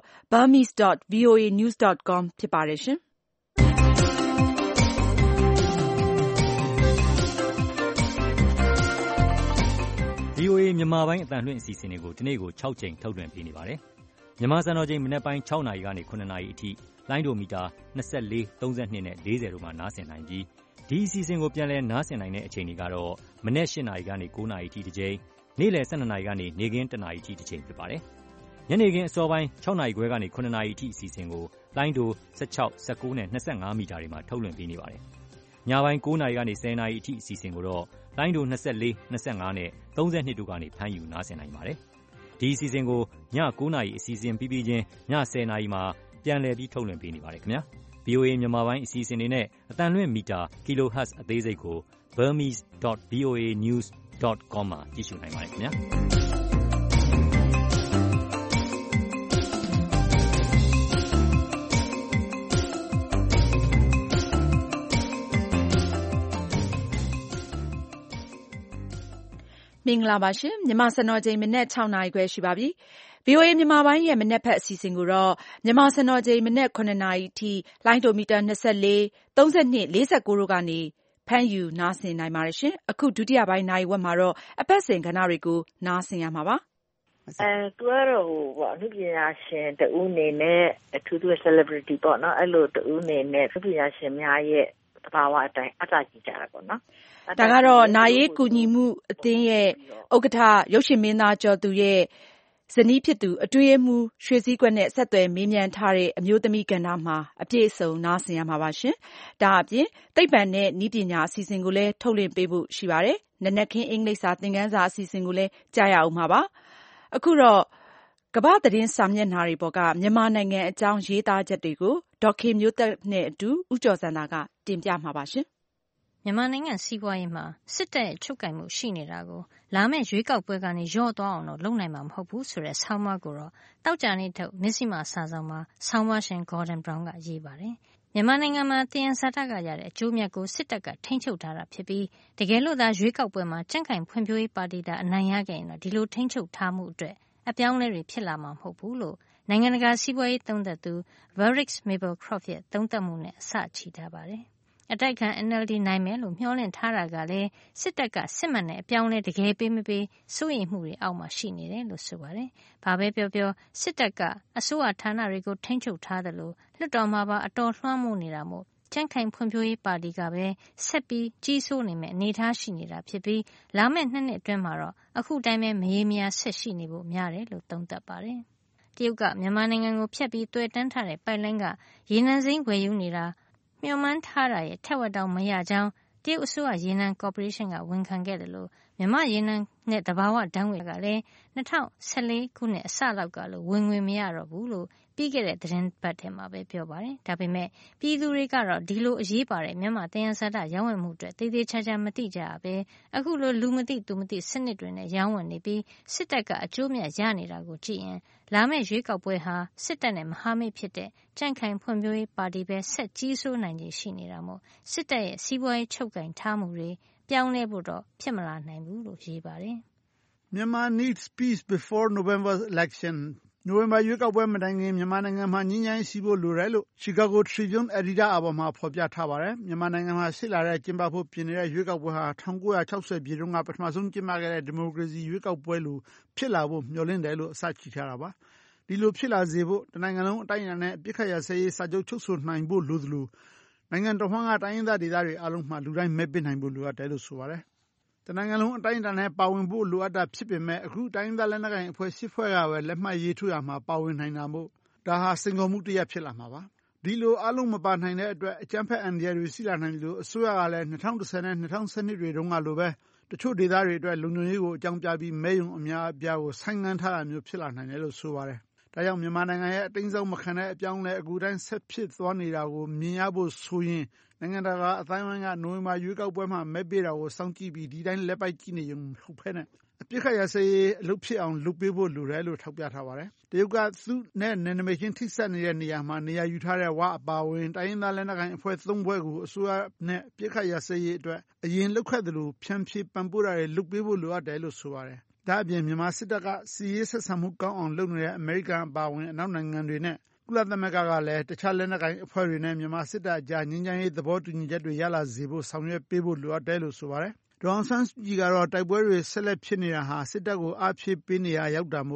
burmese.voanews.com ဖြစ်ပါတယ်ရှင်။ VOA မြန်မာပိုင်းအသံလွှင့်အစီအစဉ်တွေကိုဒီနေ့ကို6 ကြိမ်ထုတ်လွှင့်ပေးနေပါတယ်။မြန်မာစံတော်ချိန်မနက်ပိုင်း6 နာရီကနေ9 နာရီအထိလိုင်းဒိုမီတာ24, 32နဲ့40တို့မှာနားဆင်နိုင်ပြီးဒီအစီအစဉ်ကိုပြန်လည်နားဆင်နိုင်တဲ့အချိန်တွေကတော့မနက်8 နာရီကနေ9 နာရီထိတစ်ကြိမ်နေ့လယ်12 နာရီကနေနေ့ခင်း1 နာရီထိတစ်ချိန်ဖြစ်ပါတယ်ညနေခင်းအစောပိုင်း6 နာရီခွဲကနေ9 နာရီထိအစီအစဉ်ကိုလိုင်းဒို16, 19နဲ့25မီတာတွေမှာထုတ်လွှင့်ပေးနေပါတယ်ညပိုင်း9 နာရီကနေ10 နာရီအထိအစီအစဉ်ကိုတော့လိုင်းဒို24, 25နဲ့32တို့ကနေဖမ်းယူနားဆင်နိုင်ပါတယ်ဒီအစီအစဉ်ကိုည9 နာရီအစီအစဉ်ပြီးချင်းည10 နာရီမှာပြန်လည်ပြီးထုတ်လွှင့်ပေးနေပါတယ်ခင်ဗျာVOA မြန်မာပိုင်းအစီအစဉ်တွေနဲ့အတန်လွင့်မီတာ kilohertz အသေးစိတ်ကို burmese.voanews.com မှာကြည့်ရှုနိုင်ပါတယ်ခင်ဗျာမင်္ဂလာပါရှင်မြန်မာစံတော်ချိန်မနက်6 နာရီခွဲရှိပါပြီVOA မြန်မာပိုင်းရဲ့မနက်ဖက်အစီအစဉ်ကိုတော့မြန်မာစံတော်ချိန်မနက်9 နာရီထိလိုင်းဒိုမီတာ24, 32, 49တို့ကနေဖမ်းယူနားဆင်နိုင်ပါတယ်ရှင်အခုဒုတိယပိုင်းနာရီဝက်မှာတော့အပတ်စဉ်ကဏ္ဍတွေကိုနားဆင်ရမှာပါသူကတော့အနုပညာရှင်တဦးအနေနဲ့အထူးသဖြင့် celebrity ပေါ့နော်အဲ့လိုတဦးအနေနဲ့အနုပညာရှင်များရဲ့သဘာဝအတိုင်းအတကြည့်ကြတာပေါ့နော်ဒါကတော့နာရေးကူညီမှုအသင်းရဲ့ဥက္ကဋ္ဌရုပ်ရှင်မင်းသားကျော်သူရဲ့ဇနီးဖြစ်သူအတွင်းမှုရွှေစည်းကွက်နဲ့ဆက်သွယ်မေးမြန်းထားတဲ့အမျိုးသမီးကဏ္ဍမှာအပြည့်အစုံနားဆင်ရမှာပါရှင်ဒါအပြင်သိပ္ပံနဲ့နည်းပညာအစီအစဉ်ကိုလည်းထုတ်လွှင့်ပေးဖို့ရှိပါတယ်နနက်ခင်းအင်္ဂလိပ်စာသင်ခန်းစာအစီအစဉ်ကိုလည်းကြားရအောင်ပါပါအခုတော့ကမ္ဘာသတင်းစာမျက်နှာတွေပေါ်ကမြန်မာနိုင်ငံအကြောင်းရေးသားချက်တွေကိုဒေါ်ခင်မျိုးသက်နဲ့အတူဦးကျော်စံသာကတင်ပြမှာပါရှင်မြန်မာနိုင်ငံစီးပွားရေးမှာစစ်တပ်ရဲ့ချုပ်ကိုင်မှုရှိနေတာကိုလာမယ့်ရွေးကောက်ပွဲကနေလျော့သွားအောင်တော့လုပ်နိုင်မှာမဟုတ်ဘူးဆိုတဲ့ဆောင်းပါးကိုတော့တောက်ကြနေ့ထုတ်မစ္စည်းမစာဆောင်မှာဆောင်းပါးရှင် Gordon Brown ကရေးပါတယ်။မြန်မာနိုင်ငံမှာသယံဇာတကရတဲ့အကျိုးမြတ်ကိုစစ်တပ်ကထိန်းချုပ်ထားတာဖြစ်ပြီးတကယ်လို့သာရွေးကောက်ပွဲမှာကြံ့ခိုင်ဖွံ့ဖြိုးရေးပါတီသာအနိုင်ရခဲ့ရင်တော့ဒီလိုထိန်းချုပ်ထားမှုအတွက်အပြောင်းအလဲတွေဖြစ်လာမှာမဟုတ်ဘူးလို့နိုင်ငံတကာစီးပွားရေးသုံးသပ်သူ Varick Maplecroft ရဲ့သုံးသပ်မှုနဲ့အစချီထားပါတယ်။အတိုက်ခံ NLD နိုင်မယ်လို့မျှော်လင့်ထားတာကလည်းစစ်တပ်ကစစ်မှန်တဲ့အပြောင်းလဲတကယ်ပေးမပေးစိုးရိမ်မှုတွေအောက်မှာရှိနေတယ်လို့ဆိုပါတယ်။ဘာပဲပြောပြောစစ်တပ်ကအစိုးရဌာနတွေကိုထိန်းချုပ်ထားတယ်လို့လွှတ်တော်မှာပါအတော်လွှမ်းမိုးနေတာမို့ကြံ့ခိုင်ဖွံ့ဖြိုးရေးပါတီကပဲဆက်ပြီးကြီးစိုးနေမယ့်အနေအထားရှိနေတာဖြစ်ပြီးလာမယ့်2 နှစ်အတွင်းမှာတော့အခုတိုင်းပဲမရေမရာဆက်ရှိနေဖို့များတယ်လို့သုံးသပ်ပါတယ်။တရုတ်ကမြန်မာနိုင်ငံကိုဖျက်ပြီးတွေ့တန်းထားတဲ့ပိုက်လိုင်းကရေနံစိမ်းဝယ်ယူနေတာမျှော်မှန်းထားတာရဲ့ထက်ဝက်တောင်မရကြောင်းတရုတ်အစိုးရရေနံကော်ပိုရေးရှင်းကဝန်ခံခဲ့တယ်လို့မြန်မာရေနံနဲ့သဘာဝဓာတ်ငွေ့ကလည်း2014ခုနှစ်အစလောက်ကလို့ဝင်ငွေမရတော့ဘူးလို့ပြီးခဲ့တဲ့သတင်းပတ်ထဲမှာပဲပြောပါတယ်။ဒါပေမဲ့ပြည်သူတွေကတော့ဒီလိုအရေးပါတဲ့မြန်မာသယံဇာတရောင်းဝယ်မှုအတွက်တည်တည်ချာချာမသိကြရပဲအခုလိုလူမသိသူမသိစနစ်တွေနဲ့ရောင်းဝယ်နေပြီးစစ်တပ်ကအကျိုးမြတ်ရနေတာကိုကြည့်ရင်လာမယ့်ရွေးကောက်ပွဲဟာစစ်တပ်နဲ့မဟာမိတ်ဖြစ်တဲ့ကြံ့ခိုင်ဖွံ့ဖြိုးရေးပါတီပဲဆက်ကြီးစိုးနိုင်ခြေရှိနေတာမို့စစ်တပ်ရဲ့စီးပွားရေးချုပ်ကိုင်ထားမှုတွေပြောင်းလဲဖို့တော့ဖြစ်မလာနိုင်ဘူးလို့ရေးပါတယ်။ Myanmar needs peace before November election. နိုဝင်ဘာရွေးကောက်ပွဲမတိုင်ခင်မြန်မာနိုင်ငံမှာငြိမ်းချမ်းရေးရှိဖို့လိုတယ်လို့ Chicago Tribune အယ်ဒီတာအပေါ်မှာဖော်ပြထားပါတယ်။မြန်မာနိုင်ငံမှာရှေ့လာတဲ့ကျင်းပဖို့ပြင်နေတဲ့ရွေးကောက်ပွဲဟာ1960ပြည်တုန်းကပထမဆုံးကျင်းပခဲ့တဲ့ဒီမိုကရေစီရွေးကောက်ပွဲလိုဖြစ်လာဖို့မျှော်လင့်တယ်လို့အစချီထားတာပါ။ဒီလိုဖြစ်လာစေဖို့တနိုင်ငံလုံးအတိုင်းအတာနဲ့အပစ်ခတ်ရပ်စဲရေးစာချုပ်ချုပ်ဆိုနိုင်ဖို့လိုသလိုနိုင်ငံတော်မှတိုင်းရင်းသားဒေသတွေအားလုံးမှာလူတိုင်းမဲပေးနိုင်ဖို့လိုအပ်တယ်လို့ဆိုပါတယ်။တနိုင်ငံလုံးအတိုင်းအတာနဲ့ပါဝင်ဖို့လိုအပ်တာဖြစ်ပေမဲ့အခုတိုင်းသားလက်နက်ကိုင်အဖွဲ့10ဖွဲ့ကပဲလက်မှတ်ရေးထိုးရမှာပါဝင်နိုင်တာမို့ဒါဟာစိန်ခေါ်မှုတစ်ရပ်ဖြစ်လာမှာပါ။ဒီလိုအားလုံးမပါနိုင်တဲ့အတွက်အကြမ်းဖက်အန္တရာယ်တွေရှိလာနိုင်တယ်လို့အစိုးရကလည်း2010နဲ့2012တွေတုန်းကလိုပဲတချို့ဒေသတွေအတွက်လုံခြုံရေးကိုအကြောင်းပြပြီးမဲယုံအများအပြားကိုဆိုင်းငံ့ထားတာမျိုးဖြစ်လာနိုင်တယ်လို့ဆိုပါတယ်။ဒါကြောင့်မြန်မာနိုင်ငံရဲ့အတိမ်ဆုံးမခံတဲ့အပြောင်းလဲအခုတိုင်းဆက်ဖြစ်သွားနေတာကိုမြင်ရဖို့ဆိုရင်နိုင်ငံတကာအတိုင်းအဝိုင်းကနိုဝင်ဘာရွေးကောက်ပွဲမှာမဲပေးတာကိုစောင့်ကြည့်ပြီးဒီတိုင်းလက်ပိုက်ကြည့်နေရုံမဟုတ်ဘဲနဲ့အပြစ်ခတ်ရစေးအလုပ်ဖြစ်အောင်လုပ်ပေးဖို့လိုတယ်လို့ထောက်ပြထားပါတယ်။တရုတ်ကသူ့နဲ့နယ်နိမိတ်ချင်းထိစပ်နေတဲ့နေရာမှာနေရာယူထားတဲ့ဝအပါဝင်တိုင်းရင်းသားလက်နက်ကိုင်အဖွဲ့3ဖွဲ့ကိုအစိုးရနဲ့အပြစ်ခတ်ရစေးရေးအတွက်အရင်လုပ်ခဲ့သလိုဖြန့်ဖြေပံ့ပိုးတာတွေလုပ်ပေးဖို့လိုအပ်တယ်လို့ဆိုပါတယ်။ဒါအပြင်မြန်မာစစ်တပ်ကစီရေးဆက်ဆံမှုကောင်းအောင်လုပ်နေတဲ့အမေရိကန်အပါဝင်အနောက်နိုင်ငံတွေနဲ့ကုလသမဂ္ဂကလည်းတခြားလက်နက်ကိုင်အဖွဲ့တွေနဲ့မြန်မာစစ်တပ်အကြားငြိမ်းချမ်းရေးသဘောတူညီချက်တွေရလာစေဖို့ဆောင်ရွက်ပေးဖို့လိုအပ်တယ်လို့ဆိုပါတယ်။ဒေါ်အောင်ဆန်းစုကြည်ကတော့တိုက်ပွဲတွေဆက်လက်ဖြစ်နေတာဟာစစ်တပ်ကိုအားဖြည့်ပေးနေရရောက်တာမို့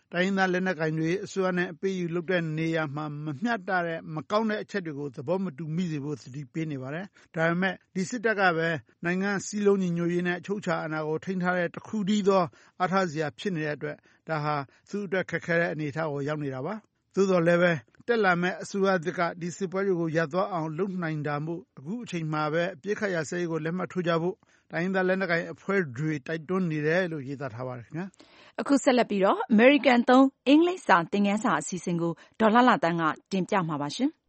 တိုင်းရင်းသားလက်နက်ကိုင်တွေအစိုးရနဲ့အပေးအယူလုပ်တဲ့နေရာမှာမမျှတတဲ့မကောင်းတဲ့အချက်တွေကိုသဘောမတူမိစေဖို့သတိပေးနေပါတယ်။ဒါပေမဲ့ဒီစစ်တပ်ကပဲနိုင်ငံစည်းလုံးညီညွတ်ရေးနဲ့အချုပ်အခြာအာဏာကိုထိန်းထားတဲ့တစ်ခုတည်းသောအားထားစရာဖြစ်နေတဲ့အတွက်ဒါဟာသူ့အတွက်ခက်ခဲတဲ့အနေအထားကိုရောက်နေတာပါ။သို့တော်လည်းပဲတက်လာမဲ့အစိုးရသစ်ကဒီစစ်ပွဲတွေကိုရပ်သွားအောင်လုပ်နိုင်တာမို့အခုအချိန်မှာပဲအပြစ်ခတ်ရစရေးကိုလက်မှတ်ထိုးကြဖို့တိုင်းရင်းသားလက်နက်ကိုင်အဖွဲ့တွေတိုက်တွန်းနေတယ်လို့ရေးသားထားပါတယ်ခင်ဗျာ။အခုဆက်လက်ပြီးတော့ American သုံးအင်္ဂလိပ်စာသင်ခန်းစာအစီအစဉ်ကိုဒေါ်လှလှသန်းကတင်ပြမှာပါရှင်။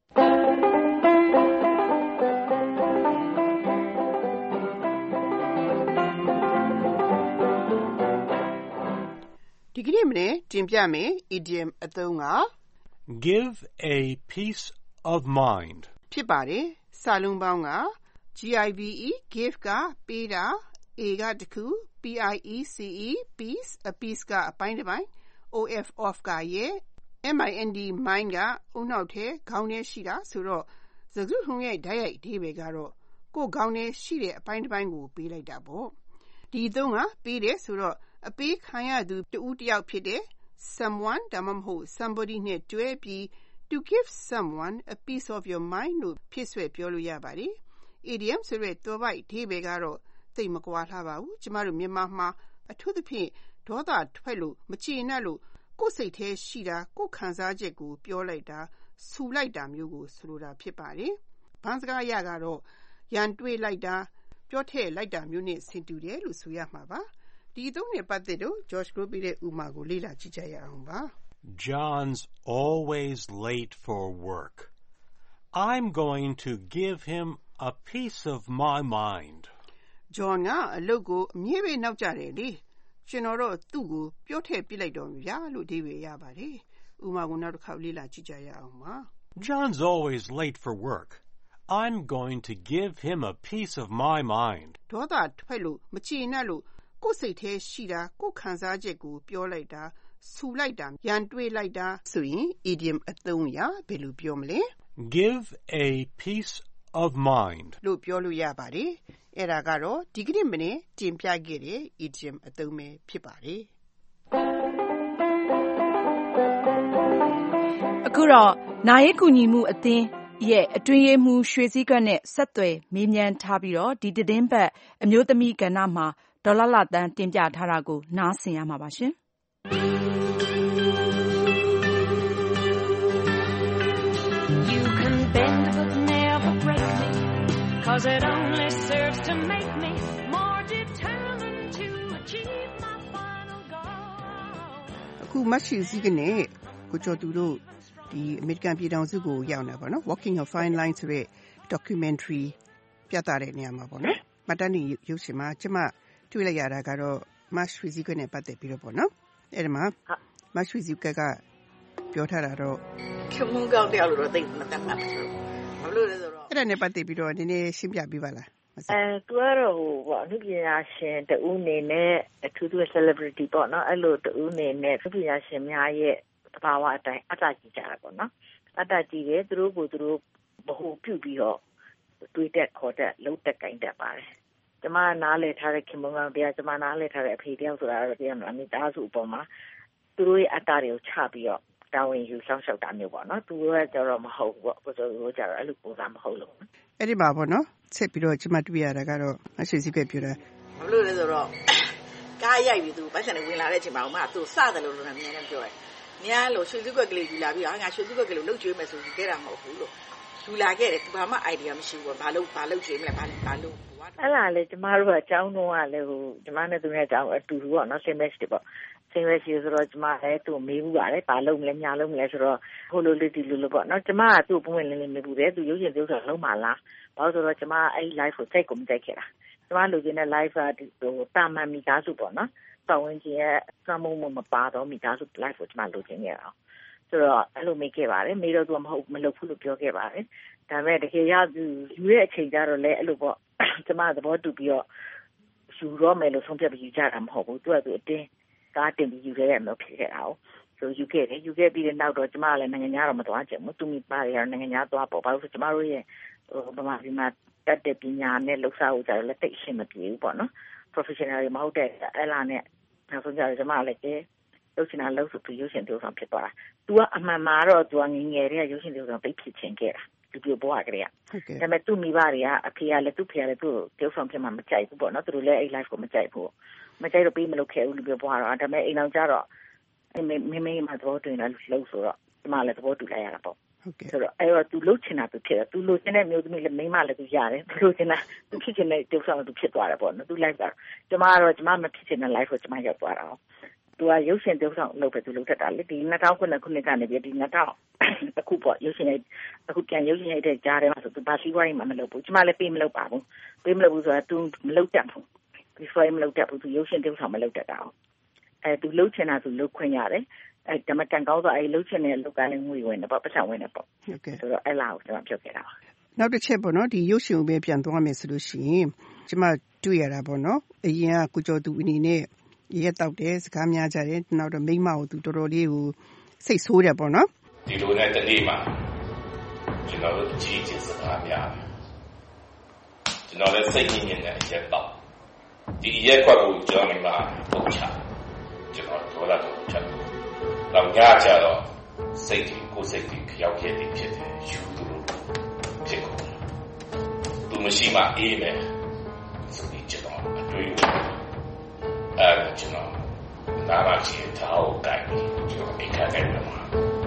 ဒီကနေ့မနေ့တင်ပြမယ် idiom အသုံးက give a peace of mind ဖြစ်ပါတယ်။စာလုံးပေါင်းက give ကပေးတာ a ကတစ်ခု piece peace a piece ကအပိုင်းတစ်ပိုင်း off ကရဲ့ mind ကအုံနောက်ထဲခေါင်းထဲရှိတာဆိုတော့စကားစုံရဲ့ဓာတ်ရိုက်အဓိပ္ပာယ်ကတော့ကိုယ်ခေါင်းထဲရှိတဲ့အပိုင်းတစ်ပိုင်းကိုပေးလိုက်တာပေါ့။ဒီအသုံးကပေးတယ်ဆိုတော့အပေးခံရသူတဦးတစ်ယောက်ဖြစ်တဲ့ someone ဒါမှမဟုတ် somebody နဲ့တွဲပြီး to give someone a piece of your mind လို့ဖြစ်ဆွဲပြောလို့ရပါတယ်။ idiom ဆိုတဲ့သွယ်ဝိုက်အဓိပ္ပာယ်ကတော့သိပ်မကွာလှပါဘူး။ကျမတို့မြန်မာမှာအထူးသဖြင့်ဒေါသထွက်လို့မကျေနပ်လို့ကိုယ်စိတ်ထဲရှိတာကိုယ်ခံစားချက်ကိုပြောလိုက်တာဆူလိုက်တာမျိုးကိုဆိုလိုတာဖြစ်ပါတယ်။ဘန်းစကားအရကတော့ရန်တွေးလိုက်တာပြောထည့်လိုက်တာမျိုးနဲ့ဆင်တူတယ်လို့ဆိုရမှာပါ။ဒီအသုံးနဲ့ပတ်သက်လို့ George Group ရဲ့ဥပမာကိုလေ့လာကြည့်ကြရအောင်ပါ။ John's always late for work. I'm going to give him a piece of my mind. John ကအလုပ်ကိုအမြဲပဲနောက်ကျတယ်လေ။ကျွန်တော်တော့သူ့ကိုပြောထည့်ပြလိုက်တော့ဗျာလို့အဓိပ္ပာယ်ရပါတယ်။ဥပမာကိုနောက်တစ်ခါလေ့လာကြည့်ကြရအောင်ပါ။ John's always late for work. I'm going to give him a piece of my mind. ဒေါသထွက်လို့မကျေနပ်လို့ကိုယ်စိတ်ထဲရှိတာကိုယ်ခံစားချက်ကိုပြောလိုက်တာဆူလိုက်တာရန်တွေးလိုက်တာဆိုရင် idiom အသုံးအရဘယ်လိုပြောမလဲ give a piece of mind လို့ပြောလို့ရပါတယ်။အဲ့ဒါကတော့ဒီကနေ့မနေ့တင်ပြခဲ့တဲ့ idiom အသုံးပဲဖြစ်ပါတယ်။အခုတော့နာရေးကူညီမှုအသင်းရဲ့အတွင်းရေးမှူးရွှေစည်းကွက်နဲ့ဆက်သွယ်မေးမြန်းထားပြီးတော့ဒီသတင်းပတ်အမျိုးသမီးကဏ္ဍမှာဒေါ်လှလှသန်းတင်ပြထားတာကိုနားဆင်ရမှာပါရှင်။ You can bend but never break me, 'cause it only serves to make me more determined to achieve my final goal. အခုမရှိစည်းကနေကိုကျော်သူတို့ဒီအမေရိကန်ပြည်ထောင်စုကိုရောက်နေပါတော့ Walking a Fine Line ဆိုတဲ့ documentary ပြသတဲ့နေရာမှာပေါ့နော်။မတန်းနေရုပ်ရှင်မှာကျမတွေ့လိုက်ရတာကတော့မတ်ရွှေစည်းကွက်နဲ့ပတ်သက်ပြီးတော့ပေါ့နော်။အဲ့ဒီမှာမတ်ရွှေစည်းကွက်ကပြောထားတာတော့ခင်မုန်းကောက်တယောက်လို့တော့သိမတတ်ပါဘူး။ဘာလို့လဲဆိုတော့အဲ့ဒါနဲ့ပတ်သက်ပြီးတော့နည်းနည်းရှင်းပြပေးပါလား။သူကတော့အနုပညာရှင်တဦးအနေနဲ့အထူးသဖြင့် celebrity ပေါ့နော်အဲ့လိုတဦးအနေနဲ့အနုပညာရှင်များရဲ့သဘာဝအတိုင်းအတ္တကြီးကြတာပေါ့နော်။အတ္တကြီးတယ်သူတို့ကိုသူတို့ဗဟုပြုပြီးတော့တွေးတက်ခေါ်တက်လှုပ်တက်ကင်တက်ပါတယ်။ကျမနားလည်ထားတဲ့ခင်မုန်းကောက်တရားကျမနားလည်ထားတဲ့အဖေတယောက်ဆိုတာတော့တရားမလားမိသားစုအပေါ်မှာသူတို့ရဲ့အတ္တတွေကိုချပြီးတော့တာဝန်ယူဆောင်ရှောက်တာမျိုးပေါ့နော်သူတို့ကကြတော့မဟုတ်ဘူးပေါ့ကိုစိုးတို့ကြတော့အဲ့လိုပုံစံမဟုတ်လို့အဲ့ဒီမှာပေါ့နော်ဆက်ပြီးတော့ကျမတွေ့ရတာကတော့မဆွေစည်းပဲပြောတာဘာလို့လဲဆိုတော့ကားရိုက်ပြီးသူပတ်စံနဲ့ဝင်လာတဲ့အချိန်မှာမှသူစတယ်လို့လည်းမြင်နေပြောတယ်။ညာလို့ရွှေစည်းကွက်ကလေးယူလာပြီးငါရွှေစည်းကွက်ကလေးလှုပ်ကျွေးမယ်ဆိုပြီးခဲ့တာမဟုတ်ဘူးလို့ယူလာခဲ့တယ်သူဘာမှ idea မရှိဘူးဘာလို့ကျွေးမလဲဘာလို့အဲ့ဒါလေကျမတို့ကအကြောင်းတော့ကလည်းဟိုကျမနဲ့သူနဲ့အကြောင်းအတူတူပေါ့နော် same match တွေပေါ့ဆင်းရဲရှိဆိုတော့ကျမလည်းသူ့မေးဘူးပါတယ်ဘာလုပ်မလဲညာလုပ်မလဲဆိုတော့ဟိုလိုလေးဒီလိုလိုပေါ့နော်ကျမကသူ့ပုံဝင်လင်းလင်းမေးဘူးတယ်သူရုပ်ရှင်ပြုဆိုလုံးမလားဘာလို့ဆိုတော့ကျမအဲ့ live ကိုစိတ်ကိုမကြိုက်ခဲ့တာကျမလူချင်းတဲ့ live ကဟိုတာမန်မိသားစုပေါ့နော်ပတ်ဝန်းကျင်ရဲ့စမုံမပါတော့မိသားစု live ကိုကျမလူချင်းခဲ့တာဆိုတော့အဲ့လိုမေးခဲ့ပါတယ်မေးတော့သူကမလုပ်ဘူးလို့ပြောခဲ့ပါတယ်ဒါပေမဲ့တကယ်ရယူရဲ့အချိန်ကျတော့လည်းအဲ့လိုပေါ့ကျမသဘောတူပြီးတော့ယူတော့မယ်လို့ဆုံးဖြတ်ပြီးယူကြတာမဟုတ်ဘူးသူကသူအတင်းကားတင်ပြီးယူခဲ့ရမျိုးဖြစ်ခဲ့တာ။ဆိုယူခဲ့ပြီးတဲ့နောက်တော့ကျမလည်းနိုင်ငံခြားတော့မသွားချင်ဘူး။သူမိပါရနိုင်ငံခြားသွားပေါ့။ဘာလို့ဆိုကျမတို့ရဲ့ဗမာပြည်မှာတက်တဲ့ပညာနဲ့လှုပ်ရှားဖို့ကြတော့လက်သိအရှင်းမပြေဘူးပေါ့နော်။ professional တွေမဟုတ်တဲ့အဲ့လာနဲ့နောက်ဆုံးကြတော့ကျမလည်းလုပ်ချင်တာလုပ်ဆိုသူရုပ်ရှင်တိုးဆောင်ဖြစ်သွားတာ။ तू ကအမှန်မှာတော့ तू ကငငယ်တွေကရုပ်ရှင်တိုးဆောင်သိဖြစ်ချင်ခဲ့တာဒီပြဘွားကလေးကဒါပေမဲ့သူ့မိဘတွေကအဖေကလည်းသူ့ဖေကလည်းသူ့တိုးဆောင်ဖြစ်မှမကြိုက်ဘူးပေါ့နော်သူတို့လည်းအဲ့ life ကိုမကြိုက်ဘူးမကြိုက်တော့ပေးမလုပ်ခဲ့ဘူးလူပြဘွားတော့ဒါပေမဲ့အိမ်အောင်ကြတော့မင်းမှာသဘောတူရင်လည်းလှုပ်ဆိုတော့ဒီမှာလည်းသဘောတူလိုက်ရတာပေါ့ဆိုတော့အဲ့တော့ तू လှုပ်ချင်တာသူဖြစ်တယ် तू လှုပ်ချင်တဲ့မျိုးသမီးလည်းမိန်းမလည်း तू ရတယ် तू လှုပ်ချင်တာ तू ဖြစ်ချင်တဲ့တိုးဆောင် तू ဖြစ်သွားတယ်ပေါ့နော် तू life ကကျမကတော့ကျမမဖြစ်ချင်တဲ့ life ကိုကျမရောက်သွားတာ။ तू ကရုပ်ရှင်တိုးဆောင်လုပ်ပဲ तू လုပ်တတ်တာလေဒီ2009ခုနှစ်ကနေပြီးဒီ2000အခုပေါ့ရုပ်ရှင်အခုပြန်ရုပ်ရှင်ရိုက်တဲ့ကြားထဲမှာဆို तू ဘာစီးပွားရေးမှမလုပ်ဘူးကျမလည်းပေးမလုပ်ပါဘူးပေးမလုပ်ဘူးဆိုတာ तू မလုပ်တတ်ဘူးဒီဆိုရင်မလုပ်တတ်ဘူး तू ရုပ်ရှင်တိုးဆောင်မလုပ်တတ်တာ။तू လှုပ်ချင်တာ तू လှုပ်ခွင့်ရတယ်။ဒါမှတန်ကောင်းတော့လှုပ်ချင်တဲ့လုပ်ကလည်းငွေဝင်တယ်ပေါ့ပတ်စံဝင်တယ်ပေါ့ဆိုတော့အဲ့လားကိုကျွန်တော်ပြောခဲ့တာပါ။နောက်တစ်ချက်ပေါ့နော်ဒီရုပ်ရှင်ကိုပဲပြန်သွားမယ်ဆိုလို့ရှိရင်ကျမတွေ့ရတာပေါ့နော်အရင်ကကိုကျော်သူအနေနဲ့ရဲတောက်တယ်စကားများကြတယ်နောက်တော့မိမကို तू တော်တော်လေးကိုစိတ်ဆိုးတယ်ပေါ့နော်ဒီလိုနဲ့တနေ့မှာကျွန်တော်တို့ကြီးကြီးစကားများကျွန်တော်လည်းစိတ်ညစ်ညစ်နဲ့ရဲတောက်ဒီရဲခွက်ကိုကျွန်တော်မိမပုံချကျွန်တော်ဒေါ်လာတော့ချက်တော့ညကြတော့စိတ်ကြီးကိုယ်စိတ်ကြီးကြောက်ခဲ့တယ်ဖြစ်တယ်ယူသူတို့ဖြစ်ကုန်သူမရှိမှအေးမယ်ဆိုပြီးကျွန်တော်အတွေ့အကြုံကျွန်တော်နာမချင်ထားကိုကြိုက်ပြီးကျွန်တော်အိတ်ခတ်တယ်မှာ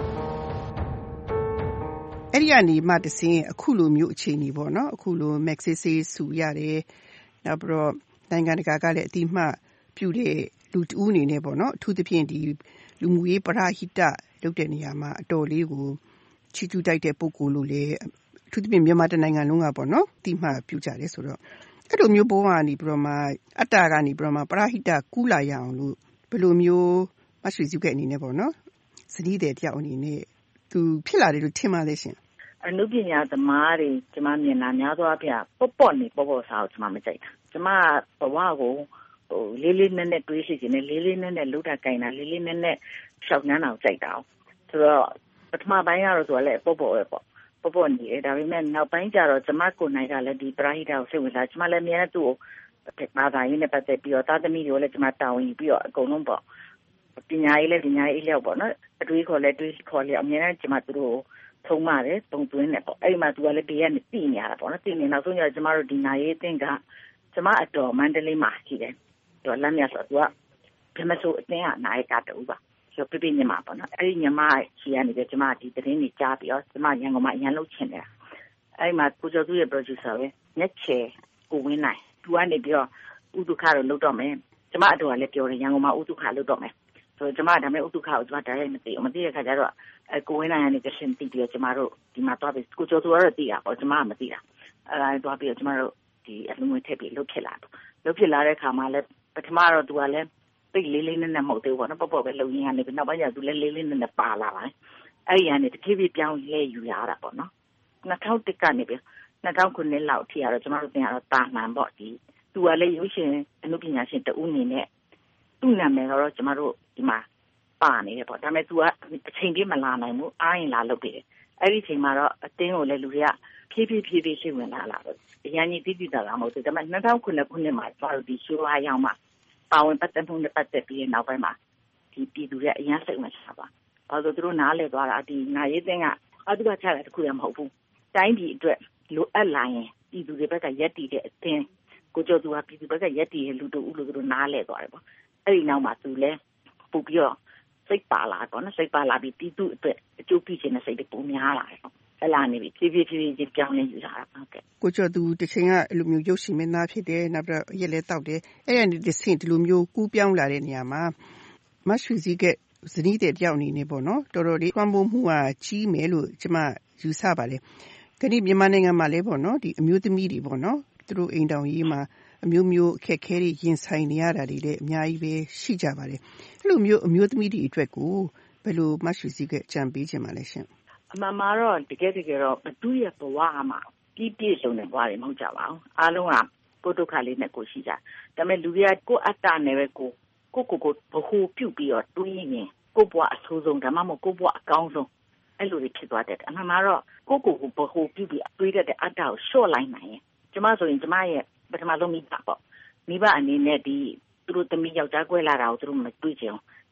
အဲ့ဒီကနေမှတစင်းအခုလိုမျိုးအခြေအနေပေါ့နော်အခုလို Maxi ဆူရတယ်နောက်ပြီးတော့နိုင်ငံတကာကလည်းအတိအမှပြုတဲ့လူတဦးအနေနဲ့ပေါ့နော်အထူးသဖြင့်ဒီလူမှုရေးပရဟိတလုပ်တဲ့နေရာမှာအတော်လေးကိုချီးကျူးတိုက်တဲ့ပုံကိုလို့လေအထူးသဖြင့်မြန်မာတိုင်းနိုင်ငံလုံးကပေါ့နော်အတိအမှပြုကြတယ်ဆိုတော့အဲ့လိုမျိုးဘဝကနေပြီးတော့မှအတ္တကနေပြီးတော့မှပရဟိတကူးလာရအောင်လို့ဘယ်လိုမျိုးမရွှေစုခဲ့အနေနဲ့ပေါ့နော်ဇနီးတဲ့တယောက်အနေနဲ့သူဖြစ်လာတယ်လို့ထင်ပါလေရှင်အနုပညာသမားတွေကျမမြင်တာများသောအားဖြင့်ပေါ့နေပေါ့စားကိုကျမမကြိုက်တာကျမဘဝကိုလေးလေးနက်နက်တွေးရှိခြင်းနဲ့လေးလေးနက်နက်လှုပ်တာကြိုင်တာလေးလေးနက်နက်ရှောက်နှမ်းအောင်ကြိုက်တာဆိုတော့ပထမပိုင်းကတော့သူကလည်းပေါ့ပဲပေါ့နေတယ်ဒါပေမဲ့နောက်ပိုင်းကျတော့ကျမကိုနိုင်ကလည်းဒီပရာဟိတကိုစိတ်ဝင်စားကျမလည်းအများနဲ့သူ့ကိုဘာသာရေးနဲ့ပတ်သက်ပြီးတော့သားသမီးတွေကိုလည်းကျမတာဝန်ယူပြီးတော့အကုန်လုံးပေါ့ပညာရေးလည်းပညာရေးလျောက်ပေါ့နော်အတွေးခေါ်လည်းတွေးခေါ်လျောက်အများနဲ့ကျမသူတို့ထုံးပါတယ်ပုံသွင်းတယ်ပေါ့အဲ့မှာသူကလည်းဘေးကနေတည်နေရတာပေါ့နော်တည်နေနောက်ဆုံးကျတော့ကျမတို့ဒီနာရေးအသင်းကကျမအတော်မန္တလေးမှာရှိတယ်သူကလမ်းမြဆိုသူကပြမဆိုအသင်းကနာရေးကတူပါဆိုပြပြညမပေါ့နော်အဲ့ဒီညမရှိရနေတယ်ကျမဒီသတင်းကြီးကြားပြီးတော့ကျမရန်ကုန်မှာအရန်လုပ်ချင်တယ်အဲ့မှာကိုကျော်သူရဲ့ producer ပဲညက်ချေကိုဝင်းနိုင်သူကနေပြီးတော့ဥဒုခတော့လုပ်တော့မယ်ကျမအတော်ကလည်းပြောတယ်ရန်ကုန်မှာဥဒုခလုပ်တော့မယ်ဆိုကျမဒါမဲ့ဥဒုခကိုကျမတိုင်းမသိဘူးမသိတဲ့ခါကျတော့ကိုဝင်းနိုင်ကနေကရှင်သိပြီးတော့ကျမတို့ဒီမှာသွားပြီးကိုကျော်သူကတော့သိတာပေါ့ကျမကမသိတာအဲ့ဒါသွားပြီးတော့ကျမတို့ဒီအလုံးဝင်ထည့်ပြီးလုပ်ဖြစ်လာတယ်လုပ်ဖြစ်လာတဲ့ခါမှာလည်းပထမတော့သူကလည်းပိတ်လေးလေးနဲ့မဟုတ်သေးဘူးပေါ့နော်ပေါ့ပဲလုံရင်းကနေပြီးနောက်ပိုင်းကျသူလည်းလေးလေးနဲ့ပါလာပါတယ်အဲ့ဒီကနေတဖြည်းဖြည်းပြောင်းလဲယူရတာပေါ့နော်2001ကနေပြီး2009လောက်ထိကတော့ကျမတို့တင်ရတော့တာမှန်ပေါ့ဒီသူကလည်းရုပ်ရှင်အနုပညာရှင်တဦးအနေနဲ့သူ့နာမည်ကတော့ကျမတို့ဒီမှာပါနေတယ်ပေါ့ဒါပေမဲ့သူကအချိန်ပြည့်မလာနိုင်ဘူးအားရင်လာလုပ်ပြီးတယ်အဲ့ဒီအချိန်မှာတော့အတင်းကိုလည်းလူတွေကဖြည်းဖြည်းရှိဝင်လာတော့အရင်ကြီးတည်တာမဟုတ်ဘူးဒါပေမဲ့2009ခုနှစ်မှာကျမတို့ဒီရှိုးအားရောက်မှာပါဝင်ပတ်သက်မှုနဲ့ပတ်သက်ပြီးနောက်ပိုင်းမှာဒီပြည်သူတွေအရင်စိတ်ဝင်စားပါဘာလို့သူတို့နားလည်သွားတာဒီနာရေးတင်ကအတူတူချတာတခုရမဟုတ်ဘူးတိုင်းပြည်အတွက်လိုအပ်လာရင်ပြည်သူတွေဘက်ကရက်တည်တဲ့အတင်းကိုကျော်သူကပြည်သူဘက်ကရက်တည်ရဲ့လူတို့ဦးလို့သူတို့နားလည်သွားတယ်ပေါ့အဲ့ဒီနောက်မှာသူလည်းပို့ပြီးတော့စိတ်ပါလာပေါ့နော်စိတ်ပါလာပြီးပြည်သူအတွက်အကျိုးပြုခြင်းနဲ့စိတ်တွေပုံများလာတယ်ပေါ့အဲ့လာနေပြီဖြည်းဖြည်းပြောင်းလဲယူလာတာဟုတ်ကဲ့ကိုကျော်သူတစ်ချိန်ကအဲ့လိုမျိုးရုပ်ရှင်မင်းသားဖြစ်တယ်နောက်ပြီးတော့ရက်လဲတောက်တယ်အဲ့ဒီကနေတစ်ဆင့်ဒီလိုမျိုးကူးပြောင်းလာတဲ့နေရာမှာမရွှေစည်းကဇနီးတဲ့တယောက်အနေနဲ့ပေါ့နော်တော်တော်လေးကွမ်းပိုးမှုကကြီးမယ်လို့ကျမယူဆပါတယ်ခဏမြန်မာနိုင်ငံမှာလည်းပေါ့နော်ဒီအမျိုးသမီးတွေပေါ့နော်သူတို့အိမ်တောင်ရေးမှာအမျိုးမျိုးအခက်အခဲတွေရင်ဆိုင်နေရတာတွေလည်းအများကြီးပဲရှိကြပါတယ်အဲ့လိုမျိုးအမျိုးသမီးတွေအတွက်ကိုဘယ်လိုမရွှေစည်းကအကြံပေးခြင်းပါလဲရှင်အမှန်မှာတော့တကယ်တော့ဘသူရဲ့ဘဝမှာပြည့်စုံတဲ့ဘဝတွေမဟုတ်ကြပါဘူးအားလုံးကကိုဒုက္ခလေးနဲ့ကိုရှိကြဒါပေမဲ့လူတွေကကိုအတ္တနဲ့ပဲကိုဘ ဟိုပြုတ်ပြီးတော့တွေးရင်ကိုဘွားအဆိုးဆုံးဒါမှမဟုတ်ကိုဘွားအကောင်းဆုံးအဲ့လိုတွေဖြစ်သွားတယ်အမှန်မှာတော့ကိုဘဟိုပြုတ်ပြီးတွေးတတ်တဲ့အတ္တကိုလျှော့လိုက်နိုင်ရင်ကျမဆိုရင်ကျမရဲ့ပထမဆုံးမိဘပေါ့မိဘအနေနဲ့ဒီသူတို့သမီးယောက်ျားကွဲလာတာကိုသူတို့မတွေးကြအောင်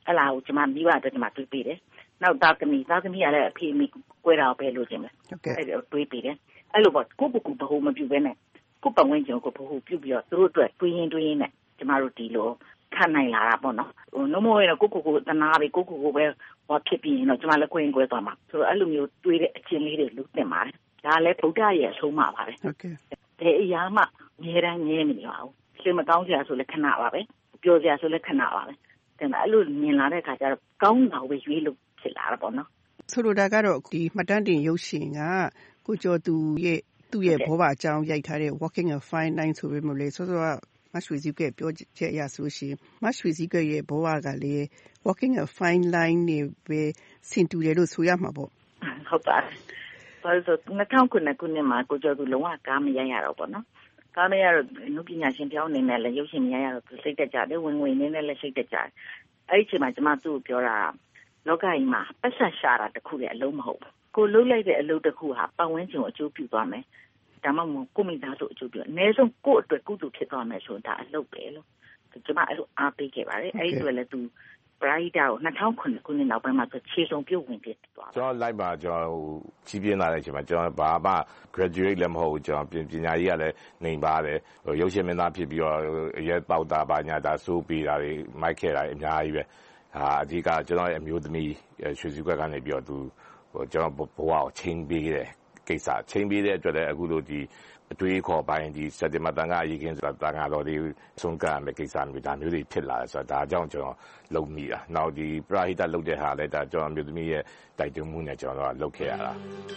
အဲ့လာကိုကျမမိဘအတွက်ကျမတွေးပေးတယ်နောက်သားသမီးကလည်းအဖေမိကွဲတာပဲလို့ခြင်းပဲအဲ့တော့တွေးပေးတယ်အဲ့လိုပေါ့ကိုဘဟုမပြုဘဲနဲ့ကိုပတ်ဝန်းကျင်ကိုဘဟုပြုပြီးတော့သူတို့အတွက်တွေးရင်းနဲ့ကျမတို့ဒီလိုခံနိုင်လာတာပေါ့နော်နှမိုးရတော့ကိုတနာပဲကိုပဲဟောဖြစ်ပြီးရင်တော့ကျမလည်းကွဲသွားမှာဆိုတော့အဲ့လိုမျိုးတွေးတဲ့အချင်းလေးတွေလုပ်တင်ပါတယ်ဒါလည်းဗုဒ္ဓရဲ့အဆုံးအမပါပဲတဲ့အရာမှအများတန်းငြင်းမနေပါဘူးဆွေမကောင်းစရာဆိုလည်းခဏပါပဲပျော်စရာဆိုလည်းခဏပါပဲတဲ့အဲ့လိုမြင်လာတဲ့အခါကျတော့ကောင်းတာပဲရွေးလို့ဖြစ်လာတာပေါ့နော်ဆိုလိုတာကတော့ဒီမှတ်တမ်းတင်ရုပ်ရှင်ကကိုကျော်သူရဲ့ဘောပါအကြောင်းရိုက်ထားတဲ့ Walking a Fine Line ဆိုပေမဲ့လေဆိုတော့မရွှေစည်းကပြောချက်အရဆိုရှင်မရွှေစည်းကရဲ့ဘောပါကလေ Walking a Fine Line နေပဲဆင်တူတယ်လို့ဆိုရမှာပေါ့ဟုတ်ပါတယ်ဆိုတော့2009ခုနှစ်မှာကိုကျော်သူလုံးဝကားမရိုက်ရတော့ပေါ့နော်ကားမရတော့နုပညာရှင်ပြောင်းနေနဲ့လည်းရုပ်ရှင်မရရတော့စိတ်တက်ကြတယ်ဝင်နေနဲ့လည်းစိတ်တက်ကြတယ်အဲ့ဒီအချိန်မှာကျမသူ့ကိုပြောတာလောကကြီးမှာပတ်ဆက်ရှာတာတခုတည်းအလုံးမဟုတ်ဘူးကိုလှုပ်လိုက်တဲ့အလုပ်တစ်ခုဟာပတ်ဝန်းကျင်ကိုအကျိုးပြုသွားမယ်ဒါမှမဟုတ်ကိုမိသားစုအကျိုးပြုအနည်းဆုံးကိုယ့်အတွက်ကုသိုလ်ဖြစ်သွားမယ်ဆိုတာအလုပ်ပဲလို့ကျမအဲ့လိုအားပေးခဲ့ပါတယ်အဲ့ဒီအတွက်လည်းသူပရိုက်တာကို2009ခုနှစ်နောက်ပိုင်းမှာဆိုခြေစုံပြုတ်ဝင်ပြသွားကျွန်တော်လိုက်ပါကျွန်တော်ကြီးပြင်းလာတဲ့အချိန်မှာကျွန်တော်ဘာမှ graduate လည်းမဟုတ်ဘူးကျွန်တော်ပညာရေးကလည်းနေပါတယ်ရုပ်ရှင်မင်းသားဖြစ်ပြီးတော့ရဲပေါက်တာဘာညာဒါစိုးပေးတာတွေမိုက်ခဲ့တာအများကြီးပဲအဓိကကျွန်တော်ရဲ့အမျိုးသမီးရွှေစည်းကွက်ကနေပြီးတော့သူကျွန်တော်ဘဝကိုချိန်ပေးတဲ့ကိစ္စချိန်ပေးတဲ့အတွက်လည်းအခုလိုဒီအတွေးခေါ်ပိုင်းဒီစက်တင်ဘာတန်ခါအရေးကင်းဆိုတာတန်ခါတော်ဒီဆုံးကမဲ့ကိစ္စမျိုးဒါမျိုးတွေဖြစ်လာတယ်ဆိုတော့ဒါကြောင့်ကျွန်တော်လုပ်မိတာနောက်ဒီပရာဟိတလုပ်တဲ့ဟာလည်းဒါကျွန်တော်မျိုးသမီးရဲ့တိုက်တွန်းမှုနဲ့ကျွန်တော်လုပ်ခဲ့ရတာ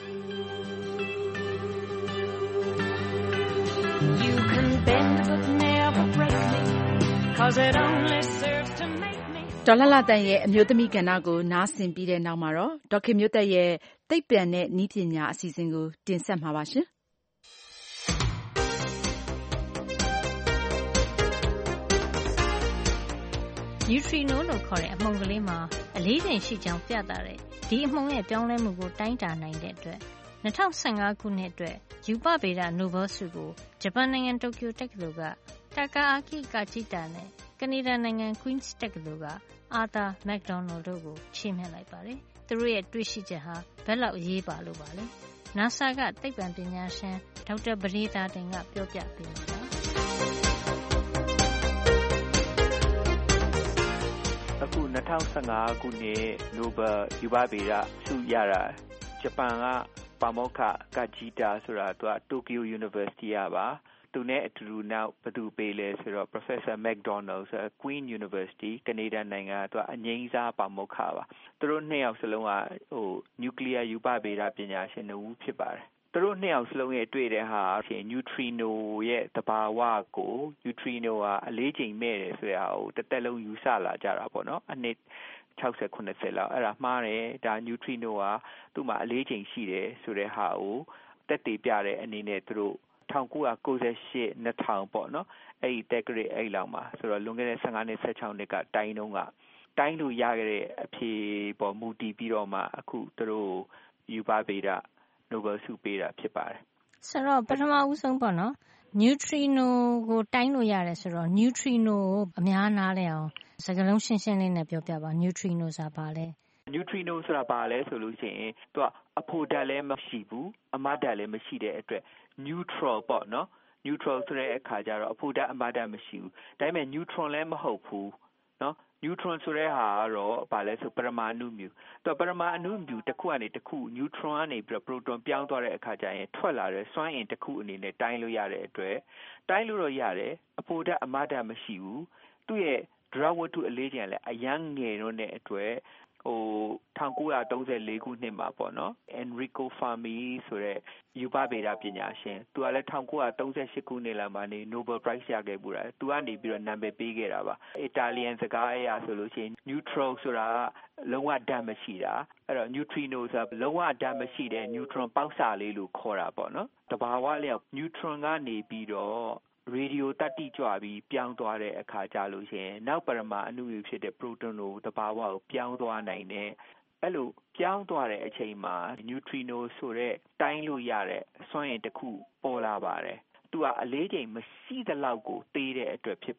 You can bend but never break me cause it only serves to make me ဒေါ်လှတန်ရဲ့အမျိုးသမီးကဏ္ဍကိုနားဆင်ပြီးတဲ့နောက်မှာတော့ဒေါက်ခင်မျိုးသက်ရဲ့သိပ္ပံနဲ့နည်းပညာအစီအစဉ်ကိုတင်ဆက်မှာပါရှင် Neutrino လို့ခေါ်တဲ့အမှုန်ကလေးမှာအလေးချိန်ရှိကြောင်းပြသတဲ့ဒီအမှုန်ရဲ့ပြောင်းလဲမှုကိုတိုင်းတာနိုင်တဲ့အတွက်2015ခုနှစ်အတွက်ရူပဗေဒနိုဘယ်ဆုကိုဂျပန်နိုင်ငံတိုကျိုတက္ကသိုလ်က Takaaki Kajita နဲ့ကနေဒါနိုင်ငံ Queen's တက္ကသိုလ်က Arthur McDonald တို့ကိုချီးမြှင့်လိုက်ပါတယ်။သူတို့ရဲ့တွေ့ရှိချက်ဟာဘယ်လောက်အရေးပါလို့ပါလဲ။ NASA ကသိပ္ပံပညာရှင်ဒေါက်တာပဒေသာတင်ကပြောပြပေးမှာပါ။အခု2015ခုနှစ်နိုဘယ်ရူပဗေဒဆုရတာဂျပန်ကပါမောက္ခကာဂျီတာဆိုတာသူကတိုကျို University ကပါသူနဲ့အတူတူနောက်ဘယ်သူပေးလဲဆိုတော့ Professor McDonald ဆို Queen University ကနေဒါနိုင်ငံသူကအငိမ့်စားပါမောက္ခပါသူတို့နှစ်ယောက်စလုံးကnuclear ရူပဗေဒပညာရှင်နှစ်ဦးဖြစ်ပါတယ်သူတို့နှစ်ယောက်စလုံးရဲ့တွေ့တဲ့ဟာဖြင့် neutrino ရဲ့သဘာဝကို neutrino ကအလေးချိန်မဲ့တယ်ဆိုတဲ့ဟာကိုတစ်သက်လုံးယူဆလာကြတာပေါ့နော်အနှစ်60-90လောက်အဲ့ဒါမှားတယ်ဒါ neutrino ကသူ့မှာအလေးချိန်ရှိတယ်ဆိုတဲ့ဟာကိုတက်တည်ပြတဲ့အနေနဲ့သူတို့1998 2000ပေါ့နော်အဲ့ဒီတက်ဂရိတ်အဲ့လောက်မှာဆိုတော့လွန်ခဲ့တဲ့15နှစ်16နှစ်ကတိုင်းလို့ရခဲ့တဲ့အဖြေပေါ်မူတည်ပြီးတော့မှအခုသူတို့ယူပဗေဒနိုဘယ်ဆုပေးတာဖြစ်ပါတယ်ဆိုတော့ပထမဦးဆုံးပေါ့နော် neutrino ကိုတိုင်းလို့ရတယ်ဆိုတော့ neutrino ကိုအများနားလဲအောင်စကားလုံးရှင်းရှင်းလေးနဲ့ပြောပြပါ neutrino ဆိုတာဘာလဲ neutrino ဆိုတာဘာလဲဆိုလို့ရှိရင်သူကအဖို့ဓာတ်လည်းမရှိဘူးအမဓာတ်လည်းမရှိတဲ့အတွက် neutral ပေါ့နော် neutral ဆိုတဲ့အခါကျတော့အဖို့ဓာတ်အမဓာတ်မရှိဘူးဒါပေမဲ့ neutron လည်းမဟုတ်ဘူးနော် neutron ဆိုတဲ့ဟာကတော့ဘာလဲဆိုပရမာဏုမြူသူပရမာဏုမြူတစ်ခုကနေတစ်ခု neutron ကနေပြီးတော့ proton ပြောင်းသွားတဲ့အခါကျရင်ထွက်လာတဲ့စွမ်းအင်တစ်ခုအနေနဲ့တိုင်းလို့ရတဲ့အတွက်တိုင်းလို့တော့ရတယ်အဖို့ဓာတ်အမဓာတ်မရှိဘူးသူ့ရဲ့ဒရဝတ္ထုအလေးချိန်လည်းအရန်ငယ်တော့တဲ့အတွက်1934ခုနှစ်မှာပေါ့နော် Enrico Fermi ဆိုတဲ့ရူပဗေဒပညာရှင်သူကလည်း1938ခုနှစ်လောက်မှာနေ Nobel Prize ရခဲ့ပူတာသူကနေပြီးတော့နာမည်ပေးခဲ့တာပါ Italian စကားအရဆိုလို့ရှိရင် neutral ဆိုတာကလုံးဝဓာတ်မရှိတာအဲ့တော့ neutrino ဆိုတာလုံးဝဓာတ်မရှိတဲ့ neutron ပေါက်စာလေးလို့ခေါ်တာပေါ့နော်တဘာဝလျောက် neutron ကနေပြီးတော့ရေဒီယိုတတ္တိကြွပြီးပြောင်းသွားတဲ့အခါကြလို့ရှိရင်နောက်ပရမာအဏုမြူဖြစ်တဲ့ proton ကိုသဘာဝကိုပြောင်းသွားနိုင်တယ်အဲ့လိုပြောင်းသွားတဲ့အချိန်မှာ neutrino ဆိုတဲ့တိုင်းလို့ရတဲ့စွမ်းအင်တစ်ခုပေါ်လာပါတယ်သူကအလေးချိန်မရှိသလောက်ကိုသေးတဲ့အတွက်ဖြစ်ပါတယ်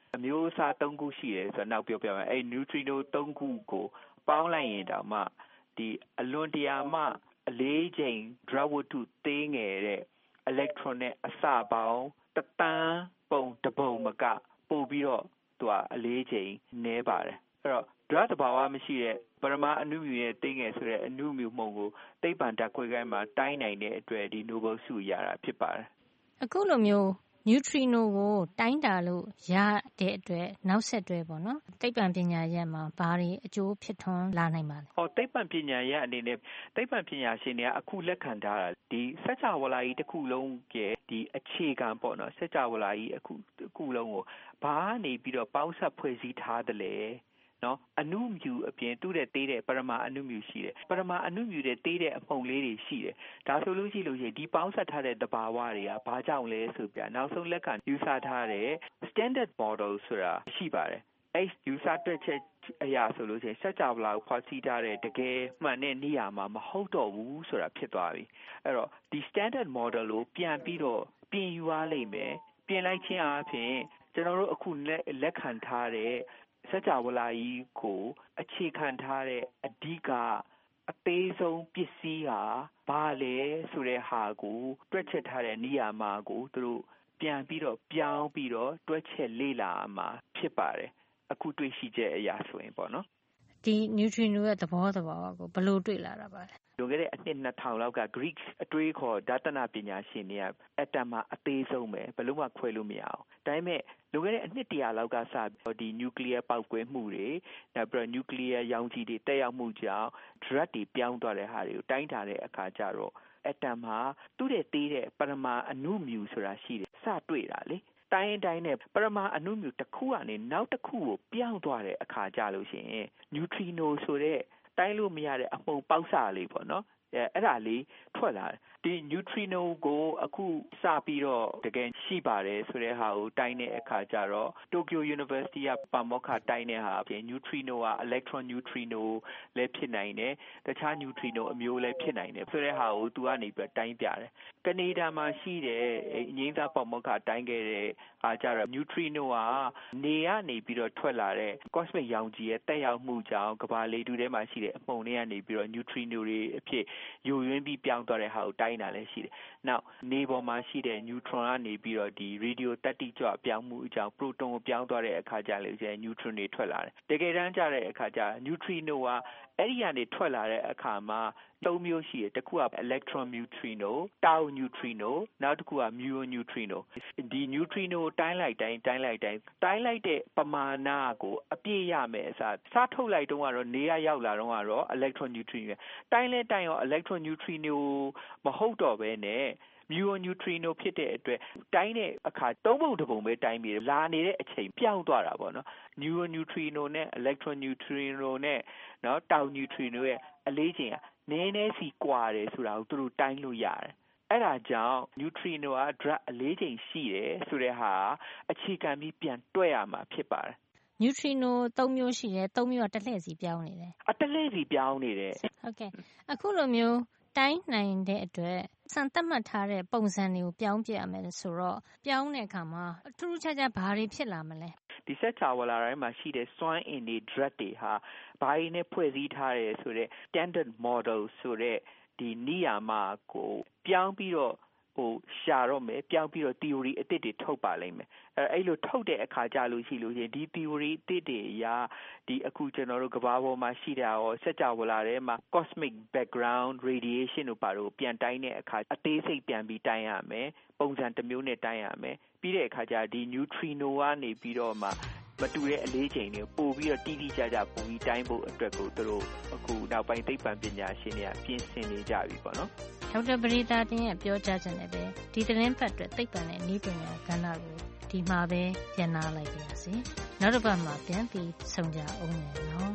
အမျိုးအစား3ခုရှိတယ်ဆိုတော့နောက်ပြောပြမယ်အဲ့ neutrino 3ခုကိုပေါင်းလိုက်ရင်တောင်မှဒီအလွန်တရာမှအလေးချိန် drag ဝတ္ထုသေးငယ်တဲ့ electron နဲ့အစပေါင်း1တန်းပုံတစ်ပုံမကပို့ပြီးတော့သူကအလေးချိန်နည်းပါတယ်အဲ့တော့ drag သဘာဝမရှိတဲ့ပရမာအဏုမြူရဲ့သေးငယ်ဆိုတဲ့အဏုမြူမှုကိုသိပ္ပံဓာတ်ခွဲခန်းမှာတိုင်းနိုင်တဲ့အတွက်ဒီ Nobel ဆုရတာဖြစ်ပါတယ်အခုလိုမျိုး neutrino ကိုတိုင်းတာလို့ရတဲ့အတွက်နောက်ဆက်တွဲပေါ့နော်သိပ္ပံပညာရပ်မှာဘာတွေအကျိုးဖြစ်ထွန်းလာနိုင်ပါလဲသိပ္ပံပညာရပ်အနေနဲ့သိပ္ပံပညာရှင်တွေကအခုလက်ခံထားတာဒီစัจ java လာကြီးတစ်ခုလုံးရဲ့ဒီအခြေခံပေါ့နော်စัจ java လာကြီးအခုလုံးကိုဘာနေပြီးတော့ပေါင်းစပ်ဖွဲ့စည်းထားတယ်လေနော်အနုမြူအပြင်သူ့တဲ့သေးတဲ့ပရမာအနုမြူရှိတယ်ပရမာအနုမြူတဲ့သေးတဲ့အမှုန်လေးတွေရှိတယ်ဒါဆိုလို့ရှိရင်ဒီပေါင်းစပ်ထားတဲ့သဘာဝတွေကဘာကြောင့်လဲဆိုပြနောက်ဆုံးလက်ခံယူဆထားတဲ့ standard model ဆိုတာရှိပါတယ်အဲ့ယူဆတွက်ချက်အရာဆိုလို့ရှိရင်စัจ java လာကိုဖော်စီထားတဲ့တကယ်မှန်တဲ့နေရာမှာမဟုတ်တော့ဘူးဆိုတာဖြစ်သွားပြီအဲ့တော့ဒီ standard model ကိုပြန်ပြီးတော့ပြင်ယူရလိမ့်မယ်ပြင်လိုက်ခြင်းအပြင်ကျွန်တော်တို့အခုလက်ခံထားတဲ့စัจ java လာကြီးကိုအခြေခံထားတဲ့အဓိကအသေးဆုံးပစ္စည်းဟာဘာလဲဆိုတဲ့ဟာကိုတွက်ချက်ထားတဲ့နေရာမှာကိုသူတို့ပြန်ပြီးတော့ပြောင်းပြီးတော့တွက်ချက်လေ့လာမှာဖြစ်ပါတယ်အခုတွေ့ရှိချက်အရာဆိုရင်ပေါ့နော်ဒီ neutrino ရဲ့သဘောတဘာဝကိုဘယ်လိုတွေ့လာတာပါလဲလွန်ခဲ့တဲ့အနှစ်2000လောက်က Greek အတွေးခေါ်ဓာတနပညာရှင်တွေက atom မှာအသေးဆုံးပဲဘယ်လို့မှခွဲလို့မရအောင်ဒါပေမဲ့လွန်ခဲ့တဲ့အနှစ်100လောက်ကစပြီးဒီ nuclear ပေါက်ကွဲမှုတွေနောက်ပြီးတော့ nuclear ရောင်ခြည်တွေတက်ရောက်မှုကြောင့် drag တွေပြောင်းသွားတဲ့ဟာတွေကိုတိုင်းထားတဲ့အခါကျတော့ atom မှာသူ့ရဲ့သေးတဲ့ပရမာအဏုမြူဆိုတာရှိတယ်စတွေ့တာလေတိုင်းနဲ့ပရမာအဏုမြူတစ်ခုကနေနောက်တစ်ခုကိုပြောင်းသွားတဲ့အခါကျလို့ရှိရင် neutrino ဆိုတဲ့တိုင်းလို့မရတဲ့အမှုန်ပေါက်စလေးပေါ့နော်အဲ့ဒါလေးထွက်လာတယ်ဒီ neutrino ကိုအခုစပြီးတော့တကယ်ရှိပါတယ်ဆိုတဲ့ဟာကိုတိုင်းတဲ့အခါကျတော့ Tokyo University ကပါမောက္ခတိုင်းတဲ့ဟာအပြင် neutrino က electron neutrino လည်းဖြစ်နိုင်တယ်တခြား neutrino အမျိုးလည်းဖြစ်နိုင်တယ်ဆိုတဲ့ဟာကိုသူကနေပြီးတိုင်းပြတယ်ကနေဒါမှာရှိတဲ့အငြိမ်းစားပါမောက္ခတိုင်းခဲ့တဲ့အားကြတော့ neutrino ကနေကနေပြီးတော့ထွက်လာတဲ့ cosmic ရောင်ခြည်ရဲ့တက်ရောက်မှုကြောင့်ကမ္ဘာလေထုထဲမှာရှိတဲ့အမှုန်တွေကနေပြီးတော့ neutrino တွေအဖြစ်ယိုယွင်းပြီးပြောင်းသွားတဲ့ဟာကိုတိုင်းတာလည်းရှိတယ်။နောက်နေပေါ်မှာရှိတဲ့ neutron ကနေပြီးတော့ဒီ radio တတိကြွပြောင်းမှုအကြောင်း proton ကိုပြောင်းသွားတဲ့အခါကျလို့ရှိရင် neutron တွေထွက်လာတယ်။တကယ်တမ်းကျတဲ့အခါကျ neutrino ကအဲ့ဒီကနေထွက်လာတဲ့အခါမှာ3မျိုးရှိတယ်။တစ်ခုက electron neutrino, tau neutrino, နောက်တစ်ခုက muon neutrino. ဒီ neutrino တိုင်းလိုက်တဲ့ပမာဏကိုအပြည့်ရမယ်အစားစထုတ်လိုက်တော့ကတော့နေရရောက်လာတော့ကတော့ electron neutrino တိုင်းရော electron neutrino မဟုတ်တော့ဘဲနဲ့muon neutrino ဖြစ်တဲ့အတွက်တိုင်းတဲ့အခါ3ပုံတစ်ပုံပဲတိုင်းပြီးလာနေတဲ့အချိန်ပြောင်းသွားတာပေါ့နော် muon neutrino နဲ့ electron neutrino နဲ့နော် tau neutrino ရဲ့အလေးချိန်ကနည်းနည်းစီကွာတယ်ဆိုတာကိုသူတို့တိုင်းလို့ရတယ်အဲ့ဒါကြောင့် neutrino က drag အလေးချိန်ရှိတယ်ဆိုတဲ့ဟာအခြေခံပြီးပြန်တွက်ရမှာဖြစ်ပါတယ် neutrino 3မျိုးရှိတယ်3မျိုးကတစ်လှည့်စီပြောင်းနေတယ်တစ်လှည့်စီပြောင်းနေတယ်ဟုတ်ကဲ့အခုလိုမျိုးတိုင်းနိုင်တဲ့အတွက်စံသတ်မှတ်ထားတဲ့ပုံစံတွေကိုပြောင်းပြရမယ်ဆိုတော့ပြောင်းတဲ့အခါမှာထူးထူးခြားခြားဘာတွေဖြစ်လာမလဲဒီစက်ချာဝလာတိုင်းမှာရှိတဲ့စွမ်းအင်တွေ drag တွေဟာဘာတွေနဲ့ဖွဲ့စည်းထားတယ်ဆိုတဲ့ standard model ဆိုတဲ့ဒီနေရာမှာကိုပြောင်းပြီးတော့ရှာတော့မယ်ပြောင်းပြီးတော့ theory အသစ်တွေထုတ်ပါလိမ့်မယ်အဲ့လိုထုတ်တဲ့အခါကြလို့ရှိလို့ရင်ဒီ theory အသစ်တွေအရာဒီအခုကျွန်တော်တို့ကမ္ဘာပေါ်မှာရှိတာရောစက်ကြဝဠာထဲမှာ cosmic background radiation တို့ပါတော့ပြန်တိုင်းတဲ့အခါအသေးစိတ်ပြန်ပြီးတိုင်းရမယ်ပုံစံတစ်မျိုးနဲ့တိုင်းရမယ်ပြီးတဲ့အခါကျဒီ neutrino ကနေပြီးတော့မှမတူတဲ့အလေးချိန်တွေပို့ပြီးတော့တိတိကျကျပို့ပြီးတိုင်းဖို့အတွက်ကိုသူတို့အခုနောက်ပိုင်းသိပ္ပံပညာရှင်တွေကပြင်ဆင်နေကြပြီပေါ့နော်ဒေါက်တာပရိသတင်ရဲ့ပြောကြားချက်နဲ့ပဲဒီသတင်းပတ်အတွက်သိပ္ပံနဲ့နည်းပညာကဏ္ဍကိုဒီမှာပဲပြန်နာလိုက်ပါရစေနောက်တစ်ပတ်မှာပြန်ပြီးဆုံကြအောင်နော်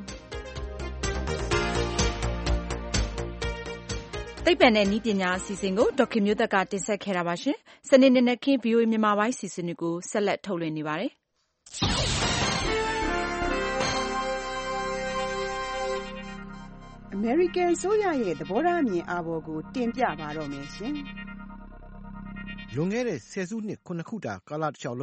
သိပ္ပံနဲ့နည်းပညာအစီအစဉ်ကိုဒေါက်ခင်မျိုးသက်ကတင်ဆက်ခဲ့တာပါရှင်စနေနေ့နဲ့ခင်း VOA မြန်မာပိုင်းစီစဉ်တွေကိုဆက်လက်ထုတ်လွှင့်နေပါတယ်အမေရိကန်ဆိုရရဲ့သဘောထားအမြင်အာဘော်ကိုတင်ပြပါတော့မယ်ရှင်လွန်ခဲ့တဲ့ဆယ်စုနှစ်9ခုတာကာလတစ်လျှောက်လုံး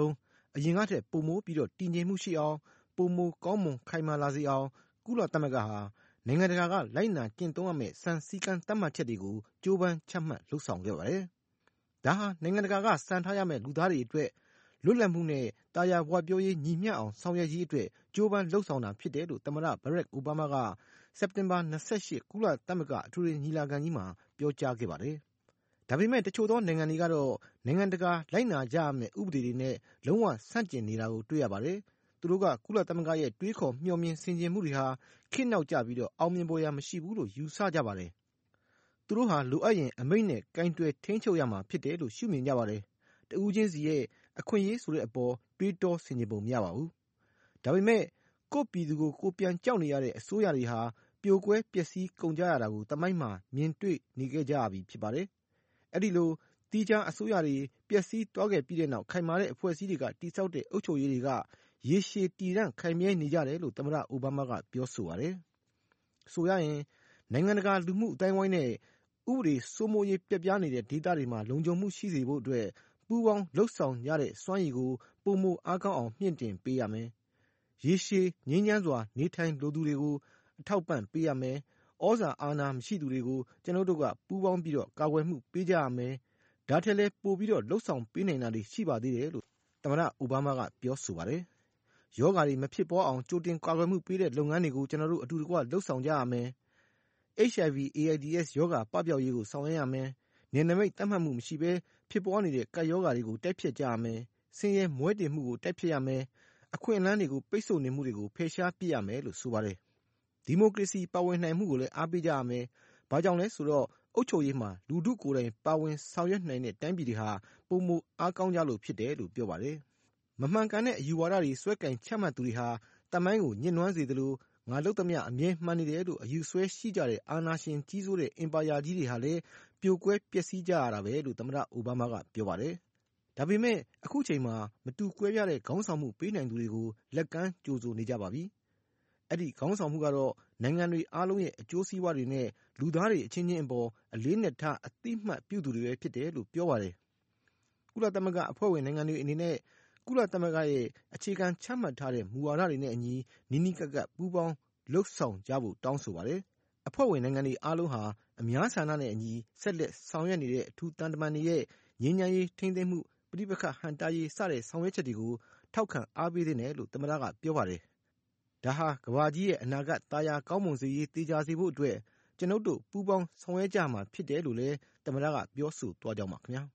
အရင်ကထက်ပိုမိုပြီးတော့တည်ငြိမ်မှုရှိအောင်ပိုမိုကောင်းမွန်ခိုင်မာလာစေအောင်ကုလသမဂ္ဂဟာနိုင်ငံတကာကလိုက်နာကျင့်သုံးရမယ့်စံစည်းကမ်းသတ်မှတ်ချက်တွေကိုကြိုးပမ်းချမှတ်လှုပ်ဆောင်ခဲ့ပါတယ်။ဒါဟာနိုင်ငံတကာကစံထားရမယ့်လူသားတွေအတွက်လွတ်လပ်မှုနဲ့တာယာဝပြောရေးညီမျှအောင်ဆောင်ရွက်ရေးအတွက်ကြိုးပမ်းလှုပ်ဆောင်တာဖြစ်တယ်လို့သမ္မတဘရက်အိုဘားမားကစက်တင်ဘာ28ကုလသမဂ္ဂအထွေထွေညီလာခံကြီးမှာပြောကြားခဲ့ပါတယ်။ဒါပေမဲ့တချို့သောနိုင်ငံတွေကတော့နိုင်ငံတကာလိုက်နာကြရမယ့်ဥပဒေတွေနဲ့လုံးဝဆန့်ကျင်နေတာကိုတွေ့ရပါတယ်။သူတို့ကကုလသမဂ္ဂရဲ့တွေးခေါ်မျှော်မြင်ဆင်ခြင်မှုတွေဟာခေတ်နောက်ကျပြီးတော့အောင်မြင်ပေါ်ရာမရှိဘူးလို့ယူဆကြပါတယ်။သူတို့ဟာလိုအပ်ရင်အမိန့်နဲ့ကင်တွယ်ထိန်းချုပ်ရမှာဖြစ်တယ်လို့ရှုမြင်ကြပါတယ်။တဦးချင်းစီရဲ့အခွင့်အရေးဆိုတဲ့အပေါ်တွေးတောဆင်ခြင်ပုံမရပါဘူး။ဒါပေမဲ့ကိုယ့်ပြည်သူကိုကိုယ်ပြန်ကြောက်နေရတဲ့အစိုးရတွေဟာပြိုကွဲပျက်စီးကုန်ကြရတာကိုသမိုင်းမှာမြင်တွေ့နေခဲ့ကြရပြီဖြစ်ပါတယ်။အဲ့ဒီလိုသီးခြားအစိုးရတွေပျက်စီးသွားခဲ့ပြီးတဲ့နောက်ခိုင်မာတဲ့အဖွဲ့အစည်းတွေကတိစောက်တဲ့အုပ်ချုပ်ရေးတွေကရေရှည်တည်တံ့ခိုင်မြဲနေကြတယ်လို့သမ္မတအိုဘားမားကပြောဆိုပါတယ်။ဆိုရရင်နိုင်ငံတကာလူမှုအတိုင်းဝိုင်းနဲ့ဥပဒေစိုးမိုးရေးပြက်ပြားနေတဲ့ဒေသတွေမှာလုံခြုံမှုရှိစေဖို့အတွက်ပူးပေါင်းလှုပ်ဆောင်ရတဲ့စွမ်းရည်ကိုပိုမိုအားကောင်းအောင်မြင့်တင်ပေးရမယ်။ရေရှည်ငြိမ်းချမ်းစွာနေထိုင်လိုသူတွေကိုအထောက်ပံ့ပေးရမယ်။ဩဇာအာဏာမရှိသူတွေကိုကျွန်တော်တို့ကပူးပေါင်းပြီးတော့ကာကွယ်မှုပေးကြရမယ်။ဒါထက်လည်းပိုပြီးတော့လှုပ်ဆောင်ပေးနိုင်တာတွေရှိပါသေးတယ်လို့သမ္မတအိုဘားမားကပြောဆိုပါတယ်။ယောဂါတွေမဖြစ်ပေါ်အောင်ကြိုတင်ကာကွယ်မှုပေးတဲ့လုပ်ငန်းတွေကိုကျွန်တော်တို့အတူတကွလှုပ်ဆောင်ကြရမယ်။ HIV AIDS ယောဂါပပျောက်ရေးကိုဆောင်ရွက်ရမယ်။နယ်နိမိတ်သတ်မှတ်မှုမရှိဘဲဖြစ်ပေါ်နေတဲ့ကပ်ရောဂါတွေကိုတိုက်ဖျက်ကြရမယ်။ဆင်းရဲမွဲတေမှုကိုတိုက်ဖျက်ရမယ်။အခွင့်အလမ်းတွေကိုပိတ်ဆို့နေမှုတွေကိုဖယ်ရှားပစ်ရမယ်လို့ဆိုပါတယ်။ဒီမိုကရေစီပါဝင်နိုင်မှုကိုလည်းအားပေးကြရမယ်။ဘာကြောင့်လဲဆိုတော့အုပ်ချုပ်ရေးမှာလူထုကိုယ်တိုင်ပါဝင်ဆောင်ရွက်နိုင်တဲ့တိုင်းပြည်တွေဟာပိုမိုအားကောင်းကြလို့ဖြစ်တယ်လို့ပြောပါတယ်။မမှန်ကန်တဲ့အယူဝါဒတွေစွဲကင်ချမှတ်သူတွေဟာတမိုင်းကိုညှဉ်းနှွမ်းစေသလိုငါလုပ်သမျှအမြဲမှန်နေတယ်လို့အယူဆွဲရှိကြတဲ့အာဏာရှင်ကြီးစိုးတဲ့အင်ပါယာကြီးတွေဟာလည်းပြိုကွဲပျက်စီးကြရတာပဲလို့သမ္မတအိုဘားမားကပြောပါတယ်။ဒါပေမဲ့အခုချိန်မှာမတူကွဲပြားတဲ့ခေါင်းဆောင်မှုပေးနိုင်သူတွေကိုလက်ကမ်းကြိုဆိုနေကြပါပြီ။အဲ့ဒီခေါင်းဆောင်မှုကတော့နိုင်ငံတွေအားလုံးရဲ့အကျိုးစီးပွားတွေနဲ့လူသားတွေအချင်းချင်းအပေါ်အလေးနက်ထားအသိမှတ်ပြုသူတွေပဲဖြစ်တယ်လို့ပြောပါတယ်။ကုလသမဂ္ဂအဖွဲ့ဝင်နိုင်ငံတွေအနေနဲ့ကုလသမဂ္ဂရဲ့အခြေခံချမှတ်ထားတဲ့မူဝါဒတွေနဲ့အညီနီးနီးကပ်ကပ်ပူးပေါင်းလှုပ်ဆောင်ကြဖို့တောင်းဆိုပါတယ်။အဖွဲ့ဝင်နိုင်ငံတွေအားလုံးဟာအများဆန္ဒနဲ့အညီဆက်လက်ဆောင်ရွက်နေတဲ့အထူးတန်တမန်တွေရဲ့ငြိမ်းချမ်းရေးထိန်းသိမ်းမှုပဋိပက္ခဟန့်တားရေးစတဲ့ဆောင်ရွက်ချက်တွေကိုထောက်ခံအားပေးသင့်တယ်လို့သမ္မတကပြောပါတယ်။ဒါဟာကမ္ဘာကြီးရဲ့အနာဂတ်တာယာကောင်းမွန်စေရေးတေချာစေဖို့အတွက်ကျွန်ုပ်တို့ပူးပေါင်းဆောင်ရွက်ကြမှာဖြစ်တယ်လို့လည်းသမ္မတကပြောဆိုသွားကြောင်းပါခင်ဗျာ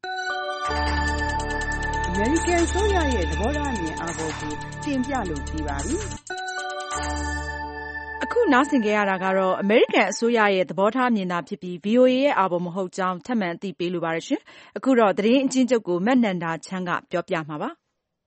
။အမေရိကန်အစိုးရရဲ့သဘောထားအမြင်အာဘော်ကိုတင်ပြလို့ပြီးပါပြီ။အခုနားဆင်ကြရတာကတော့အမေရိကန်အစိုးရရဲ့သဘောထားမြင်တာဖြစ်ပြီး VOA ရဲ့အာဘော်မဟုတ်ကြောင်းထပ်မံအသိပေးလိုပါတယ်ရှင်။အခုတော့သတင်းအကျဉ်းချုပ်ကိုမက်နန္ဒာချမ်းကပြောပြမှာပါ။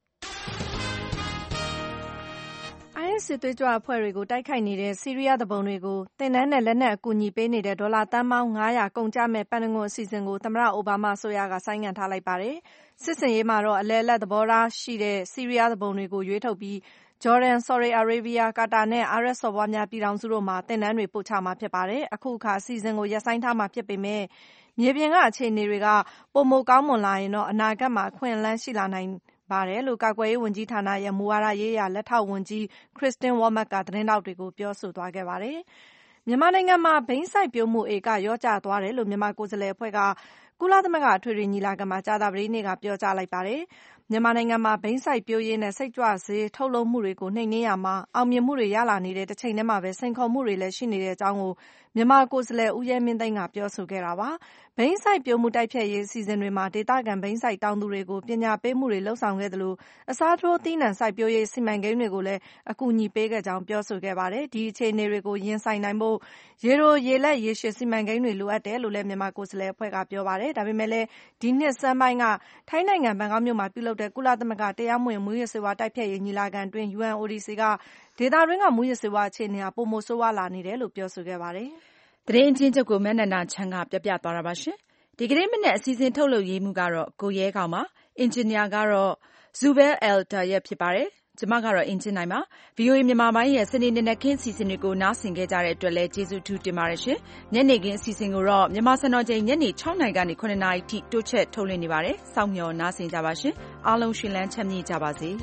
IS စစ်သွေးကြွအဖွဲ့တွေကိုတိုက်ခိုက်နေတဲ့ဆီးရီးယားသူပုန်တွေကိုသင်တန်းနဲ့လက်နက်အကူအညီပေးနေတဲ့ဒေါ်လာသန်းပေါင်း900ကုန်ကျမဲ့ပန်တဂွန်အစီအစဉ်ကိုသမ္မတအိုဘားမားအစိုးရကဆိုင်းငံ့ထားလိုက်ပါတယ်။စစ်ဆင်ရေးမှာတော့အလယ်အလတ်သဘောထားရှိတဲ့ဆီးရီးယားသူပုန်တွေကိုရွေးထုတ်ပြီးဂျော်ဒန်၊ဆော်ဒီအာရေးဗီးယား၊ကာတာနဲ့အာရပ်စော်ဘွားများပြည်ထောင်စုတို့မှာသင်တန်းတွေပို့ချမှာဖြစ်ပါတယ်။အခုအခါအစီအစဉ်ကိုရပ်ဆိုင်းထားမှာဖြစ်ပေမဲ့မြေပြင်ကအခြေအနေတွေကပိုမိုကောင်းမွန်လာရင်တော့အနာဂတ်မှာအခွင့်အလမ်းရှိလာနိုင်ပါတယ်လို့ကာကွယ်ရေးဝန်ကြီးဌာနရဲ့မူဝါဒရေးရာလက်ထောက်ဝန်ကြီး Kristen Wormuth ကသတင်းထောက်တွေကိုပြောဆိုသွားခဲ့ပါတယ်။မြန်မာနိုင်ငံမှာဘိန်းစိုက်ပျိုးမှုဧကလျော့ကျသွားတယ်လို့မြန်မာကိုယ်စားလှယ်အဖွဲ့ကကုလသမဂ္ဂအထွေထွေညီလာခံမှာကြာသပတေးနေ့ကပြောကြားလိုက်ပါတယ်။မြန်မာနိုင်ငံမှာဘိန်းစိုက်ပျိုးရေးနဲ့စိတ်ကြွဆေးထုတ်လုပ်မှုတွေကိုနှိမ်နင်းရာမှာအောင်မြင်မှုတွေရလာနေတဲ့တချိန်တည်းမှာပဲစိန်ခေါ်မှုတွေလည်းရှိနေတဲ့အကြောင်းကိုမြန်မာကိုယ်စားလှယ်ဦးရဲမင်းသိန်းကပြောဆိုခဲ့တာပါ။ဘိန်းစိုက်ပျိုးမှုတိုက်ဖျက်ရေးအစီအစဉ်တွေမှာဒေသခံဘိန်းစိုက်တောင်သူတွေကိုပညာပေးမှုတွေလုပ်ဆောင်ခဲ့သလိုအစားထိုးသီးနှံစိုက်ပျိုးရေးစီမံကိန်းတွေကိုလည်းအကူအညီပေးခဲ့ကြောင်းပြောဆိုခဲ့ပါတယ်။ဒီအခြေအနေတွေကိုရင်ဆိုင်နိုင်ဖို့ရေတိုရေလက်ရေရှည်စီမံကိန်းတွေလိုအပ်တယ်လို့လည်းမြန်မာကိုယ်စားလှယ်အဖွဲ့ကပြောပါတယ်။ဒါပေမဲ့လည်းဒီနှစ်ဆန်းပိုင်းကထိုင်းနိုင်ငံဘန်ကောက်မြို့မှာပြုလုပ်တဲ့ကုလသမဂ္ဂတရားမဝင်မူးယစ်ဆေးဝါးတိုက်ဖျက်ရေးညီလာခံအတွင်း UNODC ကဒေသတွင်းကမူးယစ်ဆေးဝါးအခြေအနေဟာပိုမိုဆိုးဝါးလာနေတယ်လို့ပြောဆိုခဲ့ပါတယ်။သတင်းအကျဉ်းချုပ်ကိုမက်နန္ဒာချမ်းကပြောပြသွားတာပါရှင်။ဒီကနေ့မနေ့အစီအစဉ်ထုတ်လုပ်ရေးမှုကတော့ကိုရဲကောင်ပါ။အင်ဂျင်နီယာကတော့ Zubair El Tayeb ဖြစ်ပါတယ်။ကျမကတော့အင်ဂျင်နိုင်ပါ VOA မြန်မာပိုင်းရဲ့စနေနေ့နဲ့ခင်းအစီအစဉ်တွေကိုနားဆင်ခဲ့ကြတဲ့အတွက်လည်းကျေးဇူးထူးတင်ပါတယ်ရှင်ညနေခင်းအစီအစဉ်ကိုတော့မြန်မာစံတော်ချိန်ညနေ 6 နာရီကနေ 9 နာရီထိတိုးချက်ထုတ်လွှင့်နေပါတယ်စောင့်မျှော်နားဆင်ကြပါရှင်အားလုံးရှင်လန်းချမ်းမြေ့ကြပါစေ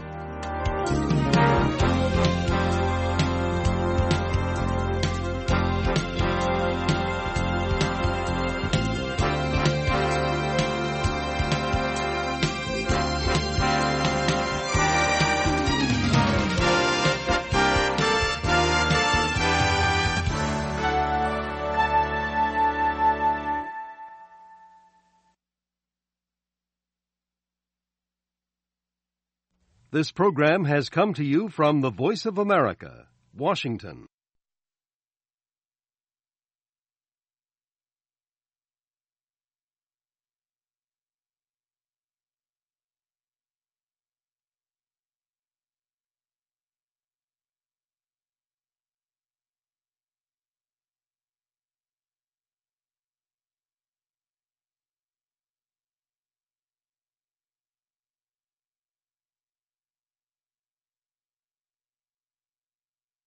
This program has come to you from the Voice of America, Washington.